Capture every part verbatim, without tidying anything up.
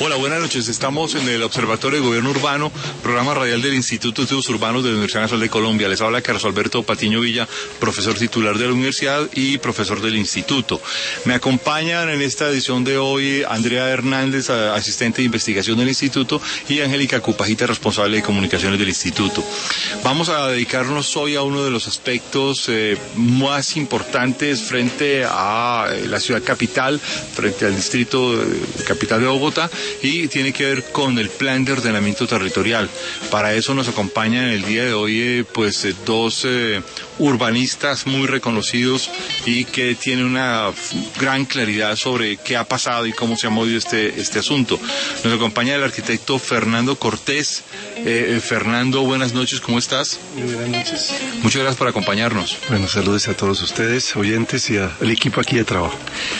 Hola, buenas noches. Estamos en el Observatorio de Gobierno Urbano, programa radial del Instituto de Estudios Urbanos de la Universidad Nacional de Colombia. Les habla Carlos Alberto Patiño Villa, profesor titular de la universidad y profesor del instituto. Me acompañan en esta edición de hoy Andrea Hernández, asistente de investigación del instituto, y Angélica Cupajita, responsable de comunicaciones del instituto. Vamos a dedicarnos hoy a uno de los aspectos eh, más importantes frente a la ciudad capital, frente al distrito eh, capital de Bogotá, y tiene que ver con el plan de ordenamiento territorial. Para eso nos acompañan en el día de hoy eh, pues eh, dos eh, urbanistas muy reconocidos y que tienen una gran claridad sobre qué ha pasado y cómo se ha movido este, este asunto. Nos acompaña el arquitecto Fernando Cortés. Eh, Fernando, buenas noches, ¿cómo estás? Muy buenas noches. Muchas gracias por acompañarnos. Bueno, saludos a todos ustedes, oyentes, y al equipo aquí de trabajo.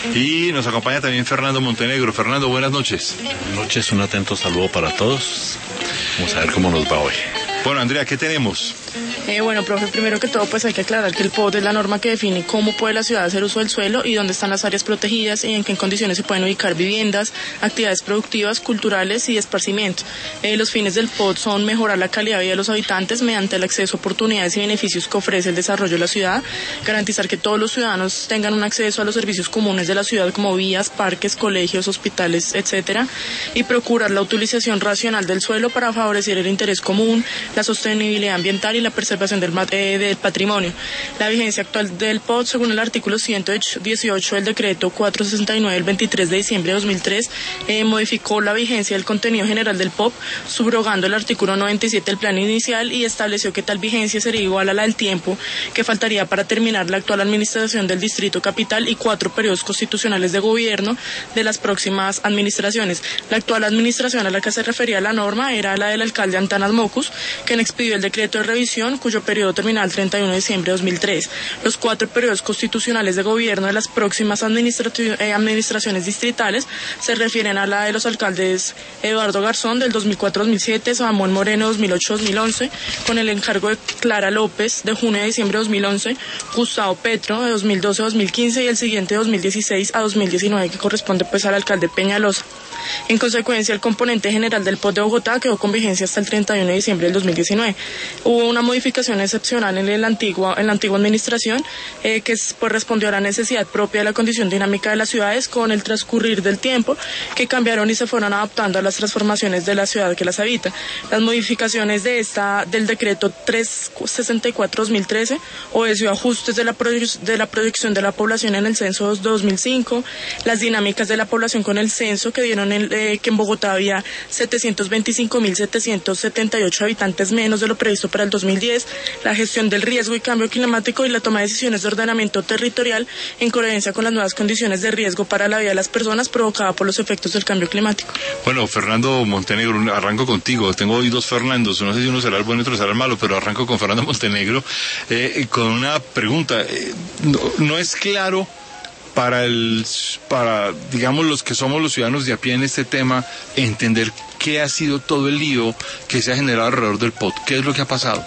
Y nos acompaña también Fernando Montenegro. Fernando, buenas noches. Buenas noches, un atento saludo para todos. Vamos a ver cómo nos va hoy. Bueno, Andrea, ¿qué tenemos? Eh, bueno, profe, primero que todo, pues hay que aclarar que el P O D es la norma que define cómo puede la ciudad hacer uso del suelo y dónde están las áreas protegidas y en qué condiciones se pueden ubicar viviendas, actividades productivas, culturales y de esparcimiento. Eh, los fines del P O D son mejorar la calidad de vida de los habitantes mediante el acceso a oportunidades y beneficios que ofrece el desarrollo de la ciudad, garantizar que todos los ciudadanos tengan un acceso a los servicios comunes de la ciudad como vías, parques, colegios, hospitales, etcétera, y procurar la utilización racional del suelo para favorecer el interés común, la sostenibilidad ambiental y la percepción Del, eh, del patrimonio. La vigencia actual del P O D, según el artículo ciento dieciocho del decreto cuatrocientos sesenta y nueve del veintitrés de diciembre de dos mil tres, eh, modificó la vigencia del contenido general del P O D, subrogando el artículo noventa y siete del plan inicial, y estableció que tal vigencia sería igual a la del tiempo que faltaría para terminar la actual administración del distrito capital y cuatro periodos constitucionales de gobierno de las próximas administraciones. La actual administración a la que se refería la norma era la del alcalde Antanas Mocus, quien expidió el decreto de revisión, cuyo periodo terminal el treinta y uno de diciembre de dos mil tres. Los cuatro periodos constitucionales de gobierno de las próximas eh, administraciones distritales se refieren a la de los alcaldes Eduardo Garzón del dos mil cuatro a dos mil siete, Samuel Moreno dos mil ocho a dos mil once, con el encargo de Clara López de junio a diciembre de dos mil once, Gustavo Petro de dos mil doce a dos mil quince y el siguiente de dos mil dieciséis a dos mil diecinueve, que corresponde pues al alcalde Peñalosa. En consecuencia, el componente general del P O D de Bogotá quedó con vigencia hasta el treinta y uno de diciembre del dos mil diecinueve. Hubo una modificación excepcional en, el antiguo, en la antigua administración eh, que pues, respondió a la necesidad propia de la condición dinámica de las ciudades con el transcurrir del tiempo, que cambiaron y se fueron adaptando a las transformaciones de la ciudad que las habita. Las modificaciones de esta del decreto trescientos sesenta y cuatro de dos mil trece obedeció ajustes de la, de la proyección de la población en el censo de dos mil cinco, las dinámicas de la población con el censo que dieron en, eh, que en Bogotá había setecientos veinticinco mil setecientos setenta y ocho habitantes menos de lo previsto para el dos mil diez, la gestión del riesgo y cambio climático y la toma de decisiones de ordenamiento territorial en coherencia con las nuevas condiciones de riesgo para la vida de las personas provocada por los efectos del cambio climático. Bueno, Fernando Montenegro, arranco contigo. Tengo hoy dos Fernandos, no sé si uno será el bueno y otro será el malo, pero arranco con Fernando Montenegro eh, con una pregunta. Eh, no, no es claro para el, para, digamos, los que somos los ciudadanos de a pie en este tema, entender qué ha sido todo el lío que se ha generado alrededor del P O D. ¿Qué es lo que ha pasado?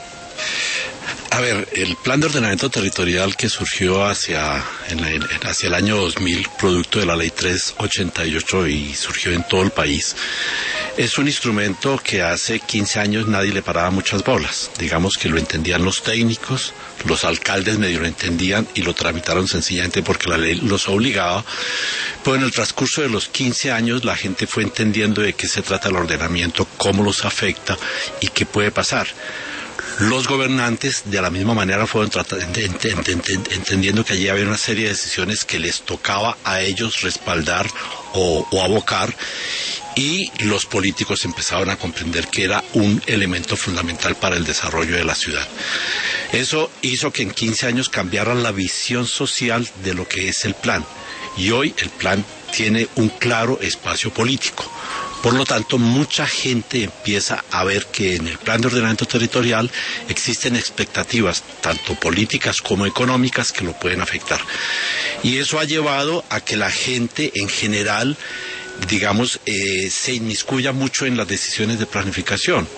A ver, el plan de ordenamiento territorial que surgió hacia, en la, en, hacia el año dos mil, producto de la ley trescientos ochenta y ocho y surgió en todo el país, es un instrumento que hace quince años nadie le paraba muchas bolas. Digamos que lo entendían los técnicos, los alcaldes medio lo entendían y lo tramitaron sencillamente porque la ley los obligaba. Pero en el transcurso de los quince años la gente fue entendiendo de qué se trata el ordenamiento, cómo los afecta y qué puede pasar. Los gobernantes de la misma manera fueron tratando, ent, ent, ent, entendiendo que allí había una serie de decisiones que les tocaba a ellos respaldar o, o abocar, y los políticos empezaron a comprender que era un elemento fundamental para el desarrollo de la ciudad. Eso hizo que en quince años cambiara la visión social de lo que es el plan, y hoy el plan tiene un claro espacio político. Por lo tanto, mucha gente empieza a ver que en el plan de ordenamiento territorial existen expectativas, tanto políticas como económicas, que lo pueden afectar. Y eso ha llevado a que la gente en general, digamos, eh, se inmiscuya mucho en las decisiones de planificación.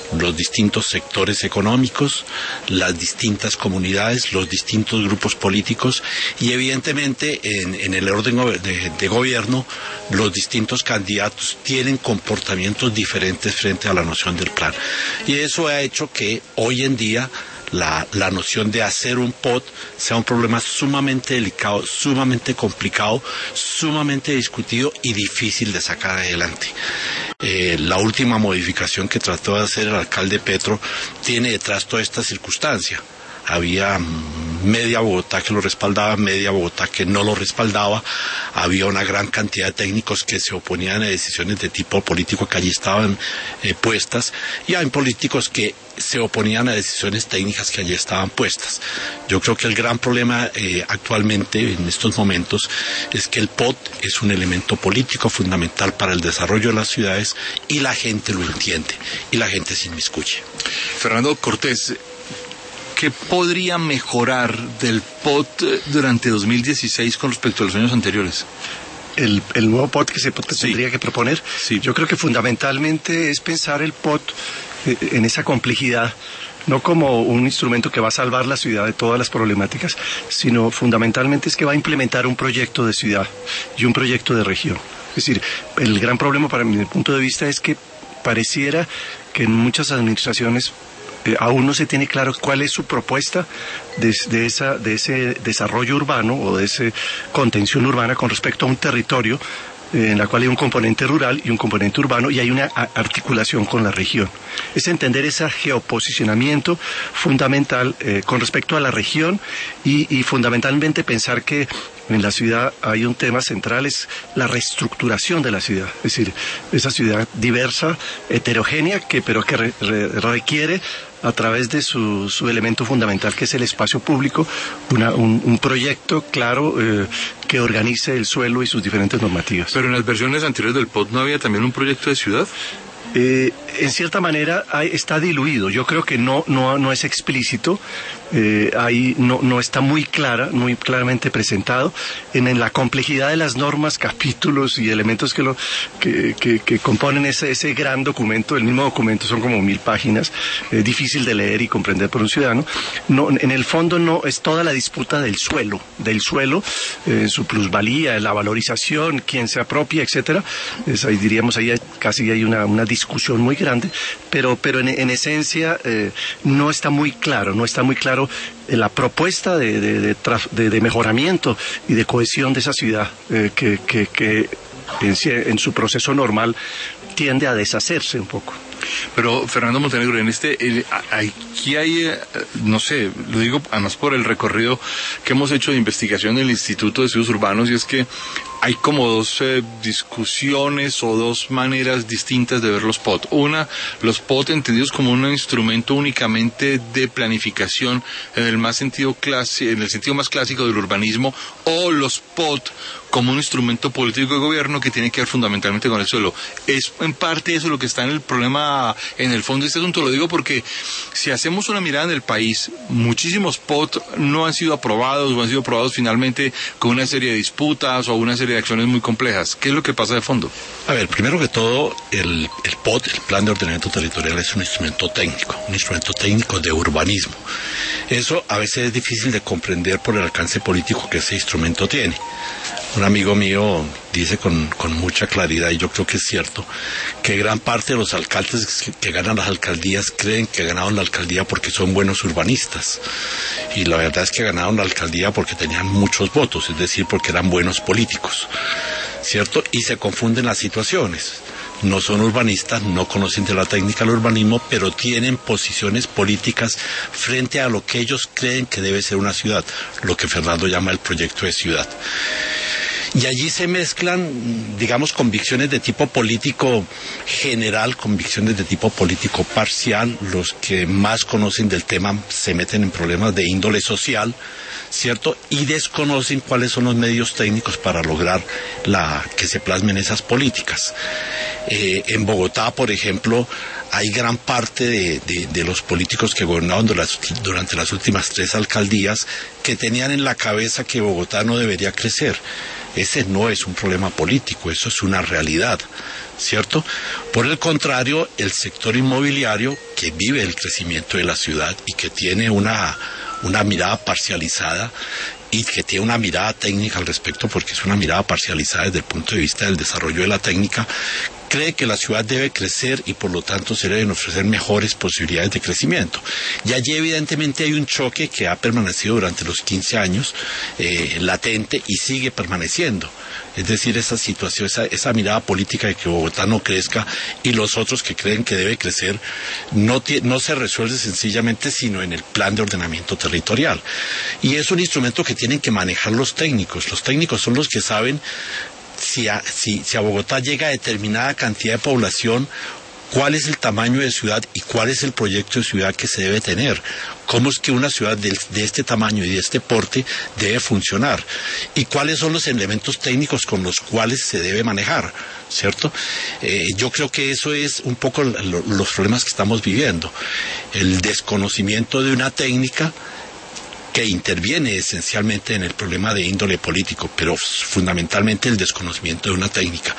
los distintos sectores económicos, las distintas comunidades, los distintos grupos políticos y evidentemente en, en el orden de, de gobierno los distintos candidatos tienen comportamientos diferentes frente a la noción del plan. Y eso ha hecho que hoy en día La, la noción de hacer un P O T sea un problema sumamente delicado, sumamente complicado, sumamente discutido y difícil de sacar adelante. Eh, la última modificación que trató de hacer el alcalde Petro tiene detrás toda esta circunstancia. Había media Bogotá que lo respaldaba, media Bogotá que no lo respaldaba, había una gran cantidad de técnicos que se oponían a decisiones de tipo político que allí estaban eh, puestas, y hay políticos que se oponían a decisiones técnicas que allí estaban puestas. Yo creo que el gran problema eh, actualmente, en estos momentos, es que el P O T es un elemento político fundamental para el desarrollo de las ciudades y la gente lo entiende, y la gente se inmiscuye. Fernando Cortés, ¿qué podría mejorar del P O T durante dos mil dieciséis con respecto a los años anteriores? El, el nuevo P O T que se tendría sí. que proponer, sí. yo creo que fundamentalmente es pensar el P O T eh, en esa complejidad, no como un instrumento que va a salvar la ciudad de todas las problemáticas, sino fundamentalmente es que va a implementar un proyecto de ciudad y un proyecto de región. Es decir, el gran problema para mi punto de vista es que pareciera que en muchas administraciones Eh, aún no se tiene claro cuál es su propuesta de, de, esa, de ese desarrollo urbano o de esa contención urbana con respecto a un territorio eh, en la cual hay un componente rural y un componente urbano y hay una articulación con la región. Es entender ese geoposicionamiento fundamental eh, con respecto a la región y, y fundamentalmente pensar que en la ciudad hay un tema central, es la reestructuración de la ciudad, es decir, esa ciudad diversa, heterogénea, que pero que re, re, requiere a través de su, su elemento fundamental, que es el espacio público, una, un, un proyecto claro eh, que organice el suelo y sus diferentes normativas. Pero en las versiones anteriores del P O T ¿no había también un proyecto de ciudad? Eh, en cierta manera hay, está diluido. Yo creo que no no no es explícito, eh, ahí no no está muy clara, muy claramente presentado en, en la complejidad de las normas, capítulos y elementos que lo que que, que componen ese ese gran documento. El mismo documento son como mil páginas, eh, difícil de leer y comprender por un ciudadano. No, en el fondo no es toda la disputa del suelo, del suelo, eh, su plusvalía, la valorización, quién se apropia, etcétera. Es ahí diríamos ahí hay, casi hay una una discusión muy grande, pero pero en, en esencia eh, no está muy claro, no está muy claro eh, la propuesta de de, de, de de mejoramiento y de cohesión de esa ciudad eh, que, que, que en, en su proceso normal tiende a deshacerse un poco. Pero Fernando Montenegro, en este, el, aquí hay, no sé, lo digo además por el recorrido que hemos hecho de investigación del Instituto de Estudios Urbanos, y es que hay como dos eh, discusiones o dos maneras distintas de ver los P O T. Una, los P O T entendidos como un instrumento únicamente de planificación en el más sentido clasi- en el sentido más clásico del urbanismo, o los P O T como un instrumento político de gobierno que tiene que ver fundamentalmente con el suelo. Es en parte eso lo que está en el problema, en el fondo de este asunto. Lo digo porque si hacemos una mirada en el país, muchísimos P O T no han sido aprobados o han sido aprobados finalmente con una serie de disputas o una serie de acciones muy complejas. ¿Qué es lo que pasa de fondo? A ver, primero que todo, el, el P O T, el Plan de Ordenamiento Territorial, es un instrumento técnico, un instrumento técnico de urbanismo. Eso a veces es difícil de comprender por el alcance político que ese instrumento tiene. Un amigo mío dice con, con mucha claridad, y yo creo que es cierto, que gran parte de los alcaldes que, que ganan las alcaldías creen que ganaron la alcaldía porque son buenos urbanistas. Y la verdad es que ganaron la alcaldía porque tenían muchos votos, es decir, porque eran buenos políticos, ¿cierto? Y se confunden las situaciones. No son urbanistas, no conocen de la técnica del urbanismo, pero tienen posiciones políticas frente a lo que ellos creen que debe ser una ciudad, lo que Fernando llama el proyecto de ciudad. Y allí se mezclan, digamos, convicciones de tipo político general, convicciones de tipo político parcial. Los que más conocen del tema se meten en problemas de índole social, ¿cierto? Y desconocen cuáles son los medios técnicos para lograr la que se plasmen esas políticas. Eh, en Bogotá, por ejemplo, hay gran parte de, de, de los políticos que gobernaron durante, durante las últimas tres alcaldías que tenían en la cabeza que Bogotá no debería crecer. Ese no es un problema político, eso es una realidad, ¿cierto? Por el contrario, el sector inmobiliario, que vive el crecimiento de la ciudad y que tiene una, una mirada parcializada, y que tiene una mirada técnica al respecto, porque es una mirada parcializada desde el punto de vista del desarrollo de la técnica, cree que la ciudad debe crecer y por lo tanto se deben ofrecer mejores posibilidades de crecimiento. Y allí evidentemente hay un choque que ha permanecido durante los quince años, eh, latente, y sigue permaneciendo. Es decir, esa situación, esa, esa mirada política de que Bogotá no crezca y los otros que creen que debe crecer, no, no se resuelve sencillamente sino en el plan de ordenamiento territorial. Y es un instrumento que tienen que manejar los técnicos. Los técnicos son los que saben si a, si, si a Bogotá llega a determinada cantidad de población, cuál es el tamaño de ciudad y cuál es el proyecto de ciudad que se debe tener. Cómo es que una ciudad de, de este tamaño y de este porte debe funcionar. Y cuáles son los elementos técnicos con los cuales se debe manejar, ¿cierto? Eh, yo creo que eso es un poco lo, los problemas que estamos viviendo. El desconocimiento de una técnica que interviene esencialmente en el problema de índole político, pero fundamentalmente el desconocimiento de una técnica.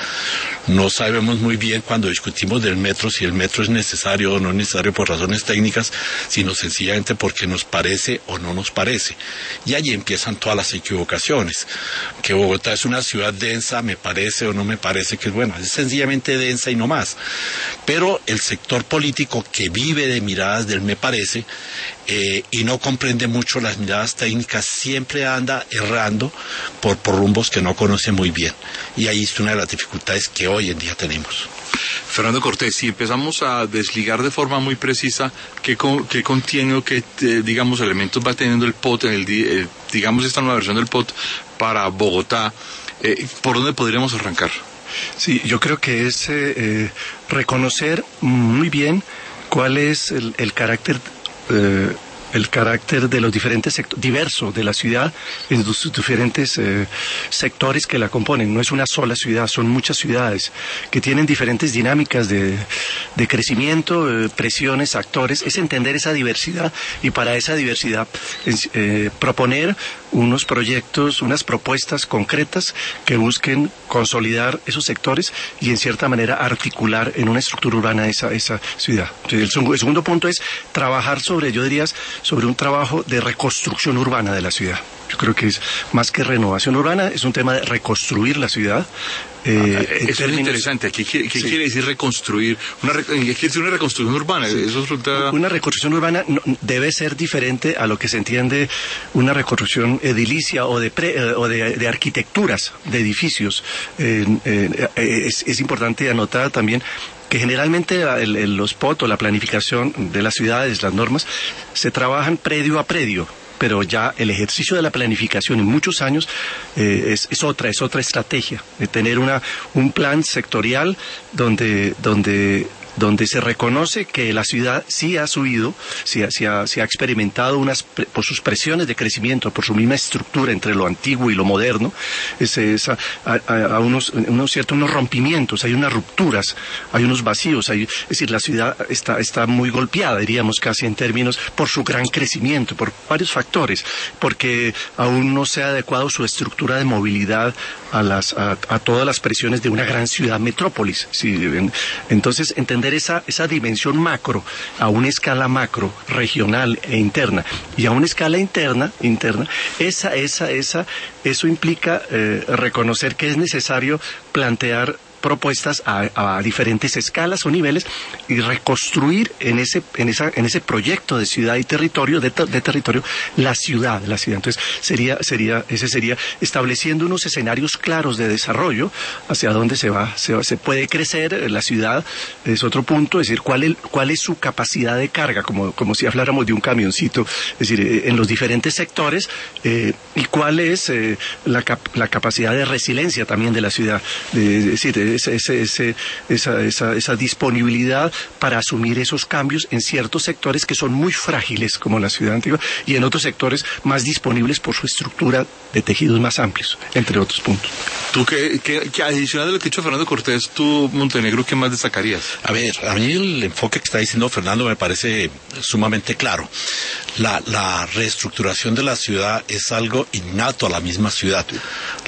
No sabemos muy bien cuando discutimos del metro si el metro es necesario o no es necesario por razones técnicas, sino sencillamente porque nos parece o no nos parece. Y allí empiezan todas las equivocaciones. Que Bogotá es una ciudad densa, me parece o no me parece que es bueno, es sencillamente densa y no más. Pero el sector político que vive de miradas del me parece, Eh, y no comprende mucho las miradas técnicas, siempre anda errando por, por rumbos que no conoce muy bien. Y ahí es una de las dificultades que hoy en día tenemos. Fernando Cortés, si empezamos a desligar de forma muy precisa qué, qué contiene o qué, eh, digamos, elementos va teniendo el P O T, en el, eh, digamos, esta nueva versión del P O T para Bogotá, eh, ¿por dónde podríamos arrancar? Sí, yo creo que es eh, eh, reconocer muy bien cuál es el, el carácter Eh, el carácter de los diferentes sectores, diverso de la ciudad, en sus diferentes eh, sectores que la componen. No es una sola ciudad, son muchas ciudades que tienen diferentes dinámicas de, de crecimiento, eh, presiones, actores. Es entender esa diversidad y para esa diversidad es, eh, proponer unos proyectos, unas propuestas concretas que busquen consolidar esos sectores y en cierta manera articular en una estructura urbana esa, esa ciudad. El segundo punto es trabajar sobre, yo diría, sobre un trabajo de reconstrucción urbana de la ciudad. Yo creo que es más que renovación urbana, es un tema de reconstruir la ciudad. Eh, ah, eso términos... es interesante. ¿Qué, qué, qué sí. quiere decir reconstruir? Una, ¿Qué quiere decir una reconstrucción urbana? Sí. Eso resulta... Una reconstrucción urbana no, debe ser diferente a lo que se entiende una reconstrucción edilicia o de, pre, eh, o de, de arquitecturas, de edificios. Eh, eh, es, es importante anotar también que generalmente el, el, los P O T o la planificación de las ciudades, las normas, se trabajan predio a predio. Pero ya el ejercicio de la planificación en muchos años eh, es, es otra, es otra estrategia, de tener una, un plan sectorial donde, donde, donde se reconoce que la ciudad sí ha subido, sí, sí, ha, sí ha experimentado unas, por sus presiones de crecimiento, por su misma estructura entre lo antiguo y lo moderno, es, es a, a, a unos, unos ciertos unos rompimientos, hay unas rupturas, hay unos vacíos, hay, es decir, la ciudad está, está muy golpeada, diríamos casi en términos, por su gran crecimiento, por varios factores, porque aún no se ha adecuado su estructura de movilidad a, las, a, a todas las presiones de una gran ciudad metrópolis. Sí, en, entonces, entender Esa, esa dimensión macro a una escala macro, regional e interna, y a una escala interna, interna, esa, esa, esa, eso implica eh, reconocer que es necesario plantear propuestas a, a diferentes escalas o niveles y reconstruir en ese en esa en ese proyecto de ciudad y territorio de, de territorio la ciudad la ciudad entonces sería sería ese sería estableciendo unos escenarios claros de desarrollo hacia dónde se va se, va, se puede crecer la ciudad. Es otro punto, es decir, cuál es cuál es su capacidad de carga, como como si habláramos de un camioncito, es decir, en los diferentes sectores, eh, y cuál es eh, la, cap, la capacidad de resiliencia también de la ciudad, de, es decir, Ese, ese, ese, esa, esa, esa disponibilidad para asumir esos cambios en ciertos sectores que son muy frágiles, como la ciudad antigua, y en otros sectores más disponibles por su estructura de tejidos más amplios, entre otros puntos. ¿Tú qué, qué, qué adicional de lo que ha dicho Fernando Cortés, tú, Montenegro, qué más destacarías? A ver, a mí el enfoque que está diciendo Fernando me parece sumamente claro. La, la reestructuración de la ciudad es algo innato a la misma ciudad.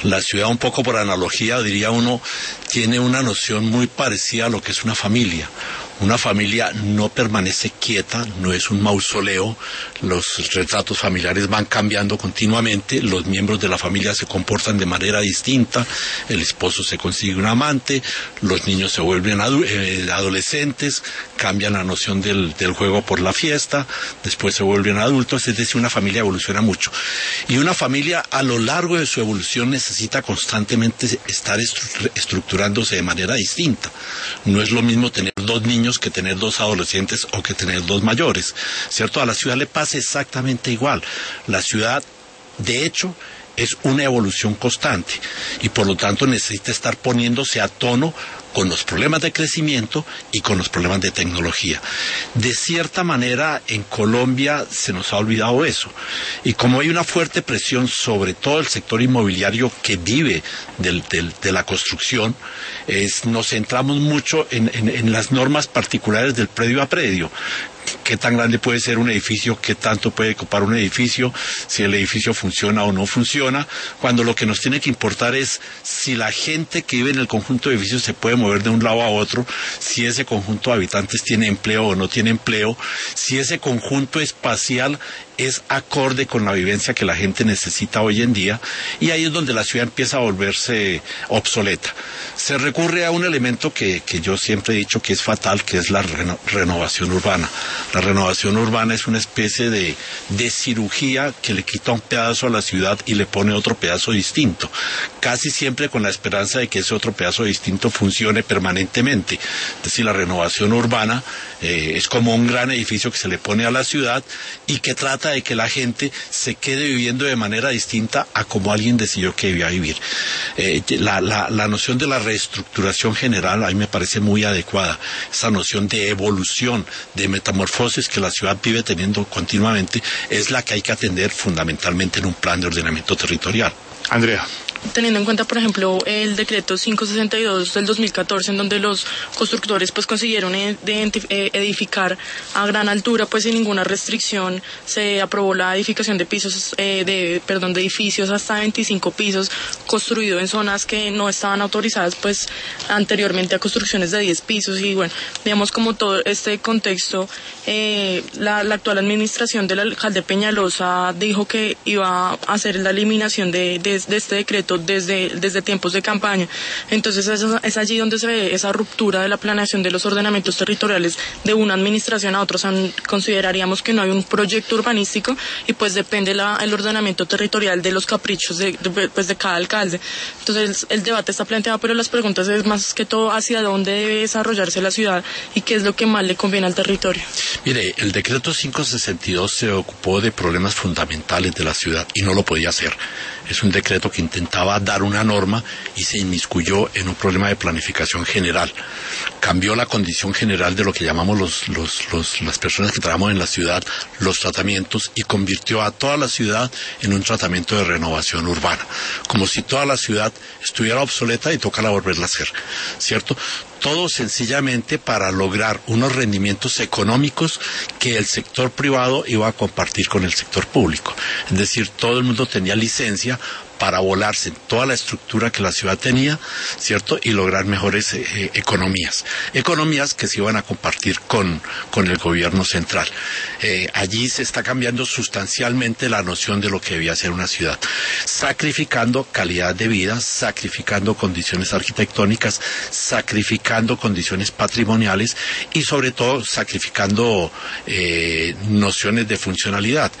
La ciudad, un poco por analogía, diría uno, tiene una noción muy parecida a lo que es una familia. Una familia no permanece quieta, no es un mausoleo, los retratos familiares van cambiando continuamente, los miembros de la familia se comportan de manera distinta, el esposo se consigue un amante, los niños se vuelven adu- eh, adolescentes, cambian la noción del, del juego por la fiesta, después se vuelven adultos, es decir, una familia evoluciona mucho. Y una familia a lo largo de su evolución necesita constantemente estar estru- estructurándose de manera distinta. No es lo mismo tener dos niños que tener dos adolescentes o que tener dos mayores, ¿cierto? A la ciudad le pasa exactamente igual. La ciudad, de hecho, es una evolución constante y por lo tanto necesita estar poniéndose a tono con los problemas de crecimiento y con los problemas de tecnología. De cierta manera, en Colombia se nos ha olvidado eso. Y como hay una fuerte presión sobre todo el sector inmobiliario que vive del, del, de la construcción, es, nos centramos mucho en, en, en las normas particulares del predio a predio. ¿Qué tan grande puede ser un edificio? ¿Qué tanto puede ocupar un edificio? Si el edificio funciona o no funciona. Cuando lo que nos tiene que importar es si la gente que vive en el conjunto de edificios se puede mover de un lado a otro, si ese conjunto de habitantes tiene empleo o no tiene empleo, si ese conjunto espacial es acorde con la vivencia que la gente necesita hoy en día, y ahí es donde la ciudad empieza a volverse obsoleta. Se recurre a un elemento que, que yo siempre he dicho que es fatal, que es la reno, renovación urbana. La renovación urbana es una especie de, de cirugía que le quita un pedazo a la ciudad y le pone otro pedazo distinto, casi siempre con la esperanza de que ese otro pedazo distinto funcione permanentemente. Es decir, la renovación urbana eh, es como un gran edificio que se le pone a la ciudad y que trata de que la gente se quede viviendo de manera distinta a como alguien decidió que debía vivir. Eh, la, la, la noción de la reestructuración general a mí me parece muy adecuada. Esa noción de evolución, de metamorfosis que la ciudad vive teniendo continuamente es la que hay que atender fundamentalmente en un plan de ordenamiento territorial. Andrea. Teniendo en cuenta, por ejemplo, el decreto quinientos sesenta y dos del dos mil catorce, en donde los constructores pues consiguieron edificar a gran altura, pues sin ninguna restricción, se aprobó la edificación de pisos, eh, de, perdón, de edificios hasta veinticinco pisos, construido en zonas que no estaban autorizadas, pues anteriormente a construcciones de diez pisos, y bueno, digamos como todo este contexto, eh, la, la actual administración del alcalde Peñalosa dijo que iba a hacer la eliminación de, de, de este decreto desde, desde tiempos de campaña. Entonces es, es allí donde se ve esa ruptura de la planeación de los ordenamientos territoriales de una administración a otra. O sea, consideraríamos que no hay un proyecto urbanístico y pues depende la, el ordenamiento territorial de los caprichos de, de, pues de cada alcalde. Entonces el, el debate está planteado, pero las preguntas es más que todo hacia dónde debe desarrollarse la ciudad y qué es lo que más le conviene al territorio. Mire, el decreto quinientos sesenta y dos se ocupó de problemas fundamentales de la ciudad y no lo podía hacer. Es un decreto que intentaba dar una norma y se inmiscuyó en un problema de planificación general. Cambió la condición general de lo que llamamos los, los, los, las personas que trabajamos en la ciudad, los tratamientos, y convirtió a toda la ciudad en un tratamiento de renovación urbana. Como si toda la ciudad estuviera obsoleta y tocara volverla a hacer, ¿cierto? Todo sencillamente para lograr unos rendimientos económicos que el sector privado iba a compartir con el sector público. Es decir, todo el mundo tenía licencia para volarse en toda la estructura que la ciudad tenía, ¿cierto? Y lograr mejores eh, economías. Economías que se iban a compartir con, con el gobierno central. Eh, allí se está cambiando sustancialmente la noción de lo que debía ser una ciudad. Sacrificando calidad de vida, sacrificando condiciones arquitectónicas, sacrificando condiciones patrimoniales y sobre todo sacrificando eh, nociones de funcionalidad.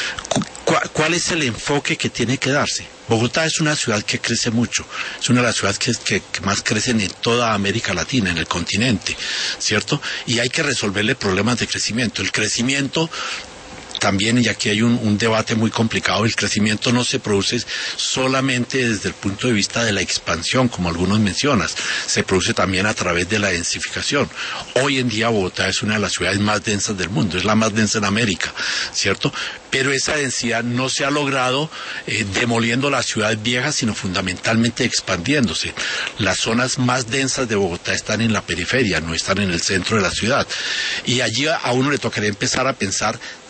¿Cuál es el enfoque que tiene que darse? Bogotá es una ciudad que crece mucho, es una de las ciudades que, que, que más crecen en toda América Latina, en el continente, ¿cierto? Y hay que resolverle problemas de crecimiento. El crecimiento también, y aquí hay un, un debate muy complicado, el crecimiento no se produce solamente desde el punto de vista de la expansión, como algunos mencionas, se produce también a través de la densificación. Hoy en día Bogotá es una de las ciudades más densas del mundo, es la más densa en América, ¿cierto? Pero esa densidad no se ha logrado eh, demoliendo las ciudades viejas, sino fundamentalmente expandiéndose. Las zonas más densas de Bogotá están en la periferia, no están en el centro de la ciudad. Y allí a uno le tocaría empezar a pensar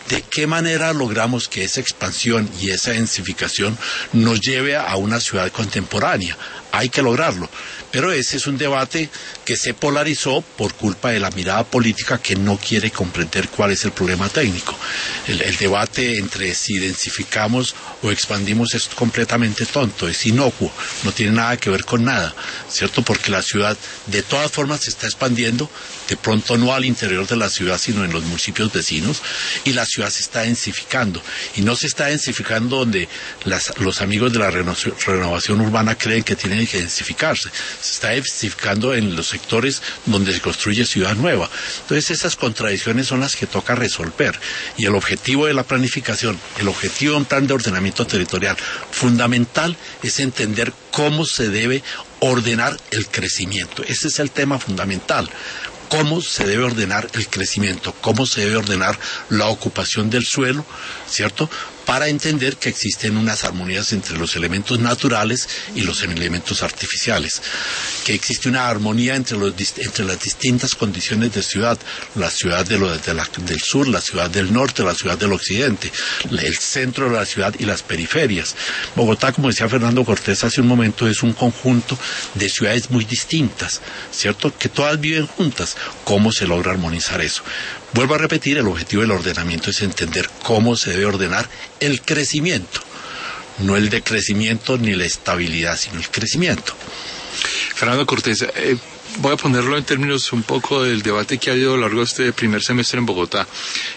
¿De qué manera logramos que esa expansión y esa densificación nos lleve a una ciudad contemporánea? Hay que lograrlo, pero ese es un debate que se polarizó por culpa de la mirada política que no quiere comprender cuál es el problema técnico. El, el debate entre si densificamos o expandimos es completamente tonto, es inocuo, no tiene nada que ver con nada, ¿cierto? Porque la ciudad de todas formas se está expandiendo, de pronto no al interior de la ciudad, sino en los municipios vecinos, y la ciudad se está densificando, y no se está densificando donde las, los amigos de la renovación, renovación urbana creen que tienen que densificarse, se está densificando en los sectores donde se construye ciudad nueva. Entonces esas contradicciones son las que toca resolver, y el objetivo de la planificación, el objetivo de un plan de ordenamiento territorial fundamental es entender cómo se debe ordenar el crecimiento. Ese es el tema fundamental. Cómo se debe ordenar el crecimiento, cómo se debe ordenar la ocupación del suelo, ¿cierto?, para entender que existen unas armonías entre los elementos naturales y los elementos artificiales, que existe una armonía entre, los, entre las distintas condiciones de ciudad, la ciudad de lo, de la, del sur, la ciudad del norte, la ciudad del occidente, el centro de la ciudad y las periferias. Bogotá, como decía Fernando Cortés hace un momento, es un conjunto de ciudades muy distintas, ¿cierto?, que todas viven juntas. ¿Cómo se logra armonizar eso? Vuelvo a repetir, el objetivo del ordenamiento es entender cómo se debe ordenar el crecimiento, no el decrecimiento ni la estabilidad, sino el crecimiento. Fernando Cortés, eh, voy a ponerlo en términos un poco del debate que ha habido a lo largo de este primer semestre en Bogotá.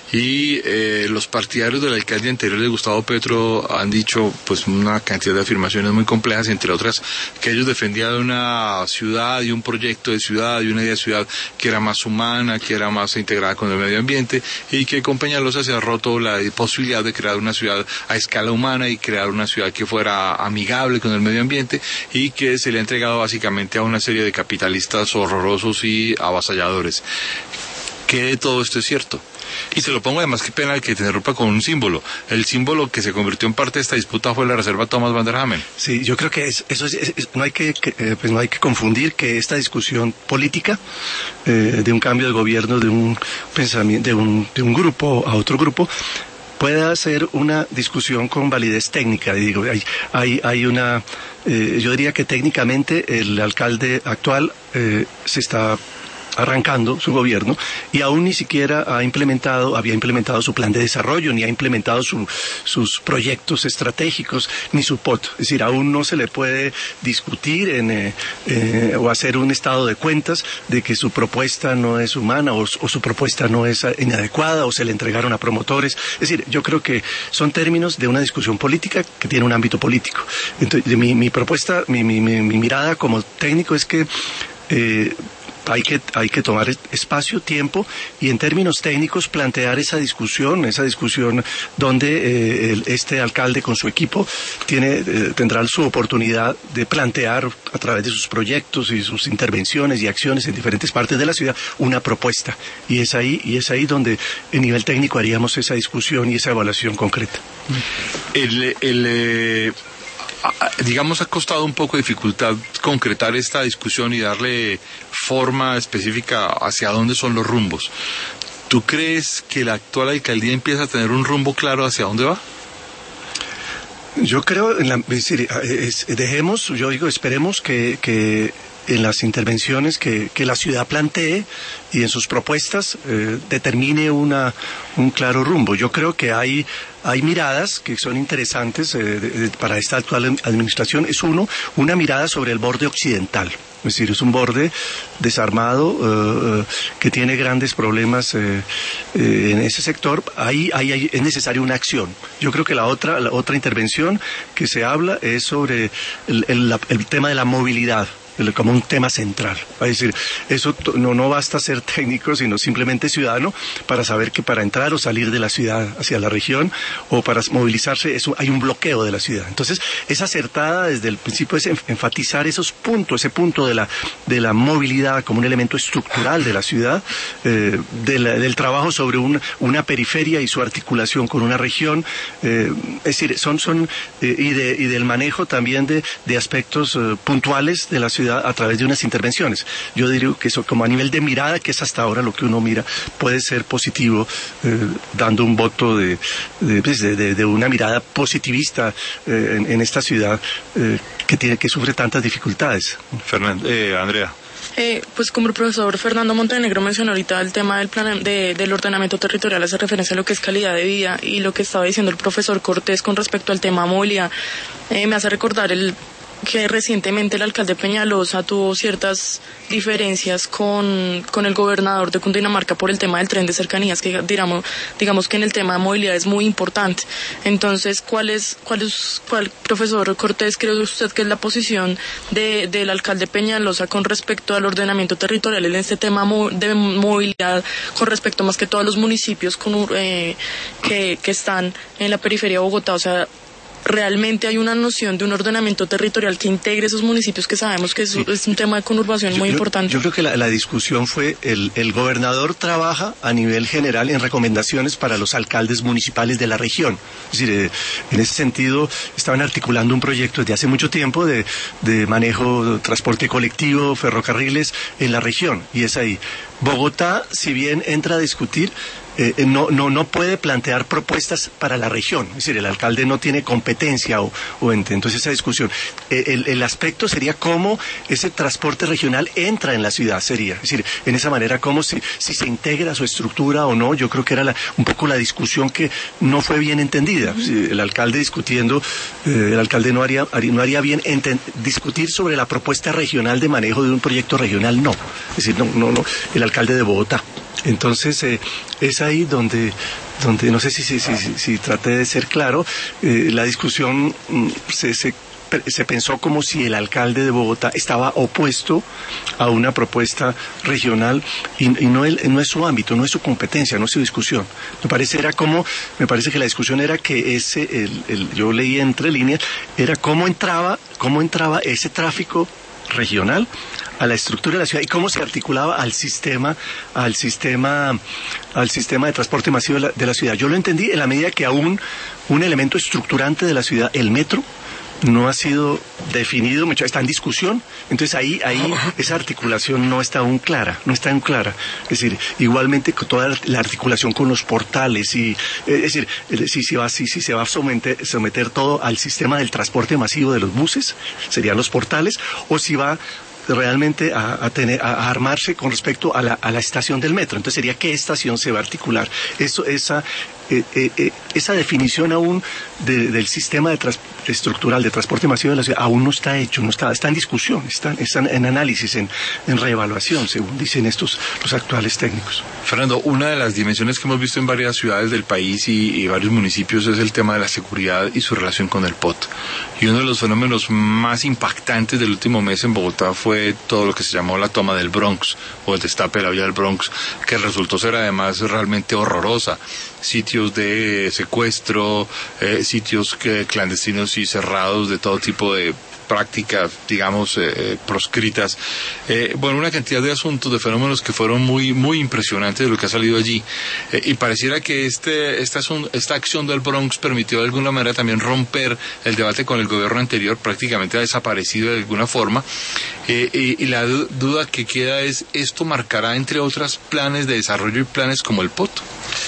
Y eh, los partidarios del alcalde anterior de Gustavo Petro han dicho pues una cantidad de afirmaciones muy complejas, entre otras que ellos defendían una ciudad y un proyecto de ciudad y una idea de ciudad que era más humana, que era más integrada con el medio ambiente, y que con Peñalosa se ha roto la posibilidad de crear una ciudad a escala humana y crear una ciudad que fuera amigable con el medio ambiente, y que se le ha entregado básicamente a una serie de capitalistas horrorosos y avasalladores. ¿Qué de todo esto es cierto? Y te lo pongo además, qué pena que te interrumpa con un símbolo. El símbolo que se convirtió en parte de esta disputa fue la reserva Thomas van der Hamen. Sí, yo creo que es, eso es, es, no hay que, que eh, pues no hay que confundir que esta discusión política eh, de un cambio de gobierno, de un pensamiento, de un, de un grupo a otro grupo, pueda ser una discusión con validez técnica. Digo, hay, hay, hay una, eh, yo diría que técnicamente el alcalde actual eh, se está arrancando su gobierno y aún ni siquiera ha implementado, había implementado su plan de desarrollo, ni ha implementado su, sus proyectos estratégicos, ni su P O T. Es decir, aún no se le puede discutir en, eh, eh, o hacer un estado de cuentas de que su propuesta no es humana o, o su propuesta no es inadecuada o se le entregaron a promotores. Es decir, yo creo que son términos de una discusión política que tiene un ámbito político. Entonces, mi, mi propuesta, mi, mi, mi, mi mirada como técnico es que eh, Hay que, hay que tomar espacio, tiempo y en términos técnicos plantear esa discusión, esa discusión donde eh, el, este alcalde con su equipo tiene, eh, tendrá su oportunidad de plantear a través de sus proyectos y sus intervenciones y acciones en diferentes partes de la ciudad una propuesta. Y es ahí, y es ahí donde en nivel técnico haríamos esa discusión y esa evaluación concreta. El, el eh... digamos, ha costado un poco de dificultad concretar esta discusión y darle forma específica hacia dónde son los rumbos. ¿Tú crees que la actual alcaldía empieza a tener un rumbo claro hacia dónde va? Yo creo, en la, es decir, es, dejemos, yo digo, esperemos que, que en las intervenciones que, que la ciudad plantee y en sus propuestas eh, determine una, un claro rumbo. Yo creo que hay, hay miradas que son interesantes eh, de, de, para esta actual administración. Es uno, una mirada sobre el borde occidental. Es decir, es un borde desarmado eh, que tiene grandes problemas eh, eh, en ese sector. Ahí, ahí, ahí es necesaria una acción. Yo creo que la otra, la otra intervención que se habla es sobre el, el, la, el tema de la movilidad como un tema central. Es decir, eso no, no basta ser técnico, sino simplemente ciudadano para saber que para entrar o salir de la ciudad hacia la región o para movilizarse eso, hay un bloqueo de la ciudad. Entonces, es acertada desde el principio es enfatizar esos puntos, ese punto de la, de la movilidad como un elemento estructural de la ciudad, eh, de la, del trabajo sobre un, una periferia y su articulación con una región, eh, es decir, son, son eh, y, de, y del manejo también de, de aspectos eh, puntuales de la ciudad, ciudad a través de unas intervenciones. Yo diría que eso, como a nivel de mirada, que es hasta ahora lo que uno mira, puede ser positivo, eh, dando un voto de, de, pues de, de, de una mirada positivista eh, en, en esta ciudad eh, que tiene que sufre tantas dificultades. Fernando, eh, Andrea. Eh, pues como el profesor Fernando Montenegro mencionó ahorita, el tema del plan de, del ordenamiento territorial hace referencia a lo que es calidad de vida, y lo que estaba diciendo el profesor Cortés con respecto al tema movilidad eh, me hace recordar el que recientemente el alcalde Peñalosa tuvo ciertas diferencias con, con el gobernador de Cundinamarca por el tema del tren de cercanías, que digamos, digamos que en el tema de movilidad es muy importante. Entonces, ¿cuál es, cuál es, cuál, profesor Cortés, cree usted que es la posición de, del alcalde Peñalosa con respecto al ordenamiento territorial en este tema de movilidad, con respecto más que todo a los municipios con, eh, que, que están en la periferia de Bogotá? O sea, ¿realmente hay una noción de un ordenamiento territorial que integre esos municipios, que sabemos que es, sí. es un tema de conurbación yo, muy yo, importante? Yo creo que la, la discusión fue, el, el gobernador trabaja a nivel general en recomendaciones para los alcaldes municipales de la región. Es decir, eh, en ese sentido estaban articulando un proyecto desde hace mucho tiempo de, de manejo de transporte colectivo, ferrocarriles en la región, y es ahí. Bogotá, si bien entra a discutir, Eh, no, no, no puede plantear propuestas para la región, es decir, el alcalde no tiene competencia o, o ente, entonces esa discusión, eh, el, el aspecto sería cómo ese transporte regional entra en la ciudad, sería, es decir, en esa manera cómo si, si se integra su estructura o no. Yo creo que era la, un poco la discusión que no fue bien entendida. Uh-huh. El alcalde discutiendo, eh, el alcalde no haría, no haría bien enten, discutir sobre la propuesta regional de manejo de un proyecto regional, no, es decir, no, no, no, el alcalde de Bogotá. Entonces, eh, es ahí donde, donde no sé si, si, si, si, si traté de ser claro, eh, la discusión mm, se, se, se pensó como si el alcalde de Bogotá estaba opuesto a una propuesta regional, y, y no, el, no es su ámbito, no es su competencia, no es su discusión. Me parece, era como, me parece que la discusión era que ese, el, el, yo leí entre líneas, era cómo entraba, cómo entraba ese tráfico regional a la estructura de la ciudad y cómo se articulaba al sistema, al sistema, al sistema de transporte masivo de la, de la ciudad. Yo lo entendí en la medida que aún un elemento estructurante de la ciudad, el metro, no ha sido definido, está en discusión. Entonces ahí, ahí esa articulación no está aún clara, no está aún clara. Es decir, igualmente con toda la articulación con los portales y, es decir, si, si, va, si, si se va a someter, someter todo al sistema del transporte masivo de los buses, serían los portales, o si va realmente a, a, tener, a, a armarse con respecto a la, a la estación del metro. Entonces sería qué estación se va a articular. Eso, esa, eh, eh, esa definición aún de, del sistema de trans, estructural de transporte masivo de la ciudad aún no está hecho, no está, está en discusión, está, está en análisis, en, en reevaluación, según dicen estos los actuales técnicos. Fernando, una de las dimensiones que hemos visto en varias ciudades del país y, y varios municipios es el tema de la seguridad y su relación con el P O T. Y uno de los fenómenos más impactantes del último mes en Bogotá fue todo lo que se llamó la toma del Bronx, o el destape de la vía del Bronx, que resultó ser además realmente horrorosa. Sitios de secuestro, eh, sitios que, clandestinos y cerrados de todo tipo de prácticas, digamos, eh, proscritas. Eh, bueno, una cantidad de asuntos, de fenómenos que fueron muy muy impresionantes de lo que ha salido allí. Eh, y pareciera que este esta, esta acción del Bronx permitió de alguna manera también romper el debate con el gobierno anterior, prácticamente ha desaparecido de alguna forma. Eh, y, y la duda que queda es, ¿esto marcará, entre otras, planes de desarrollo y planes como el P O T?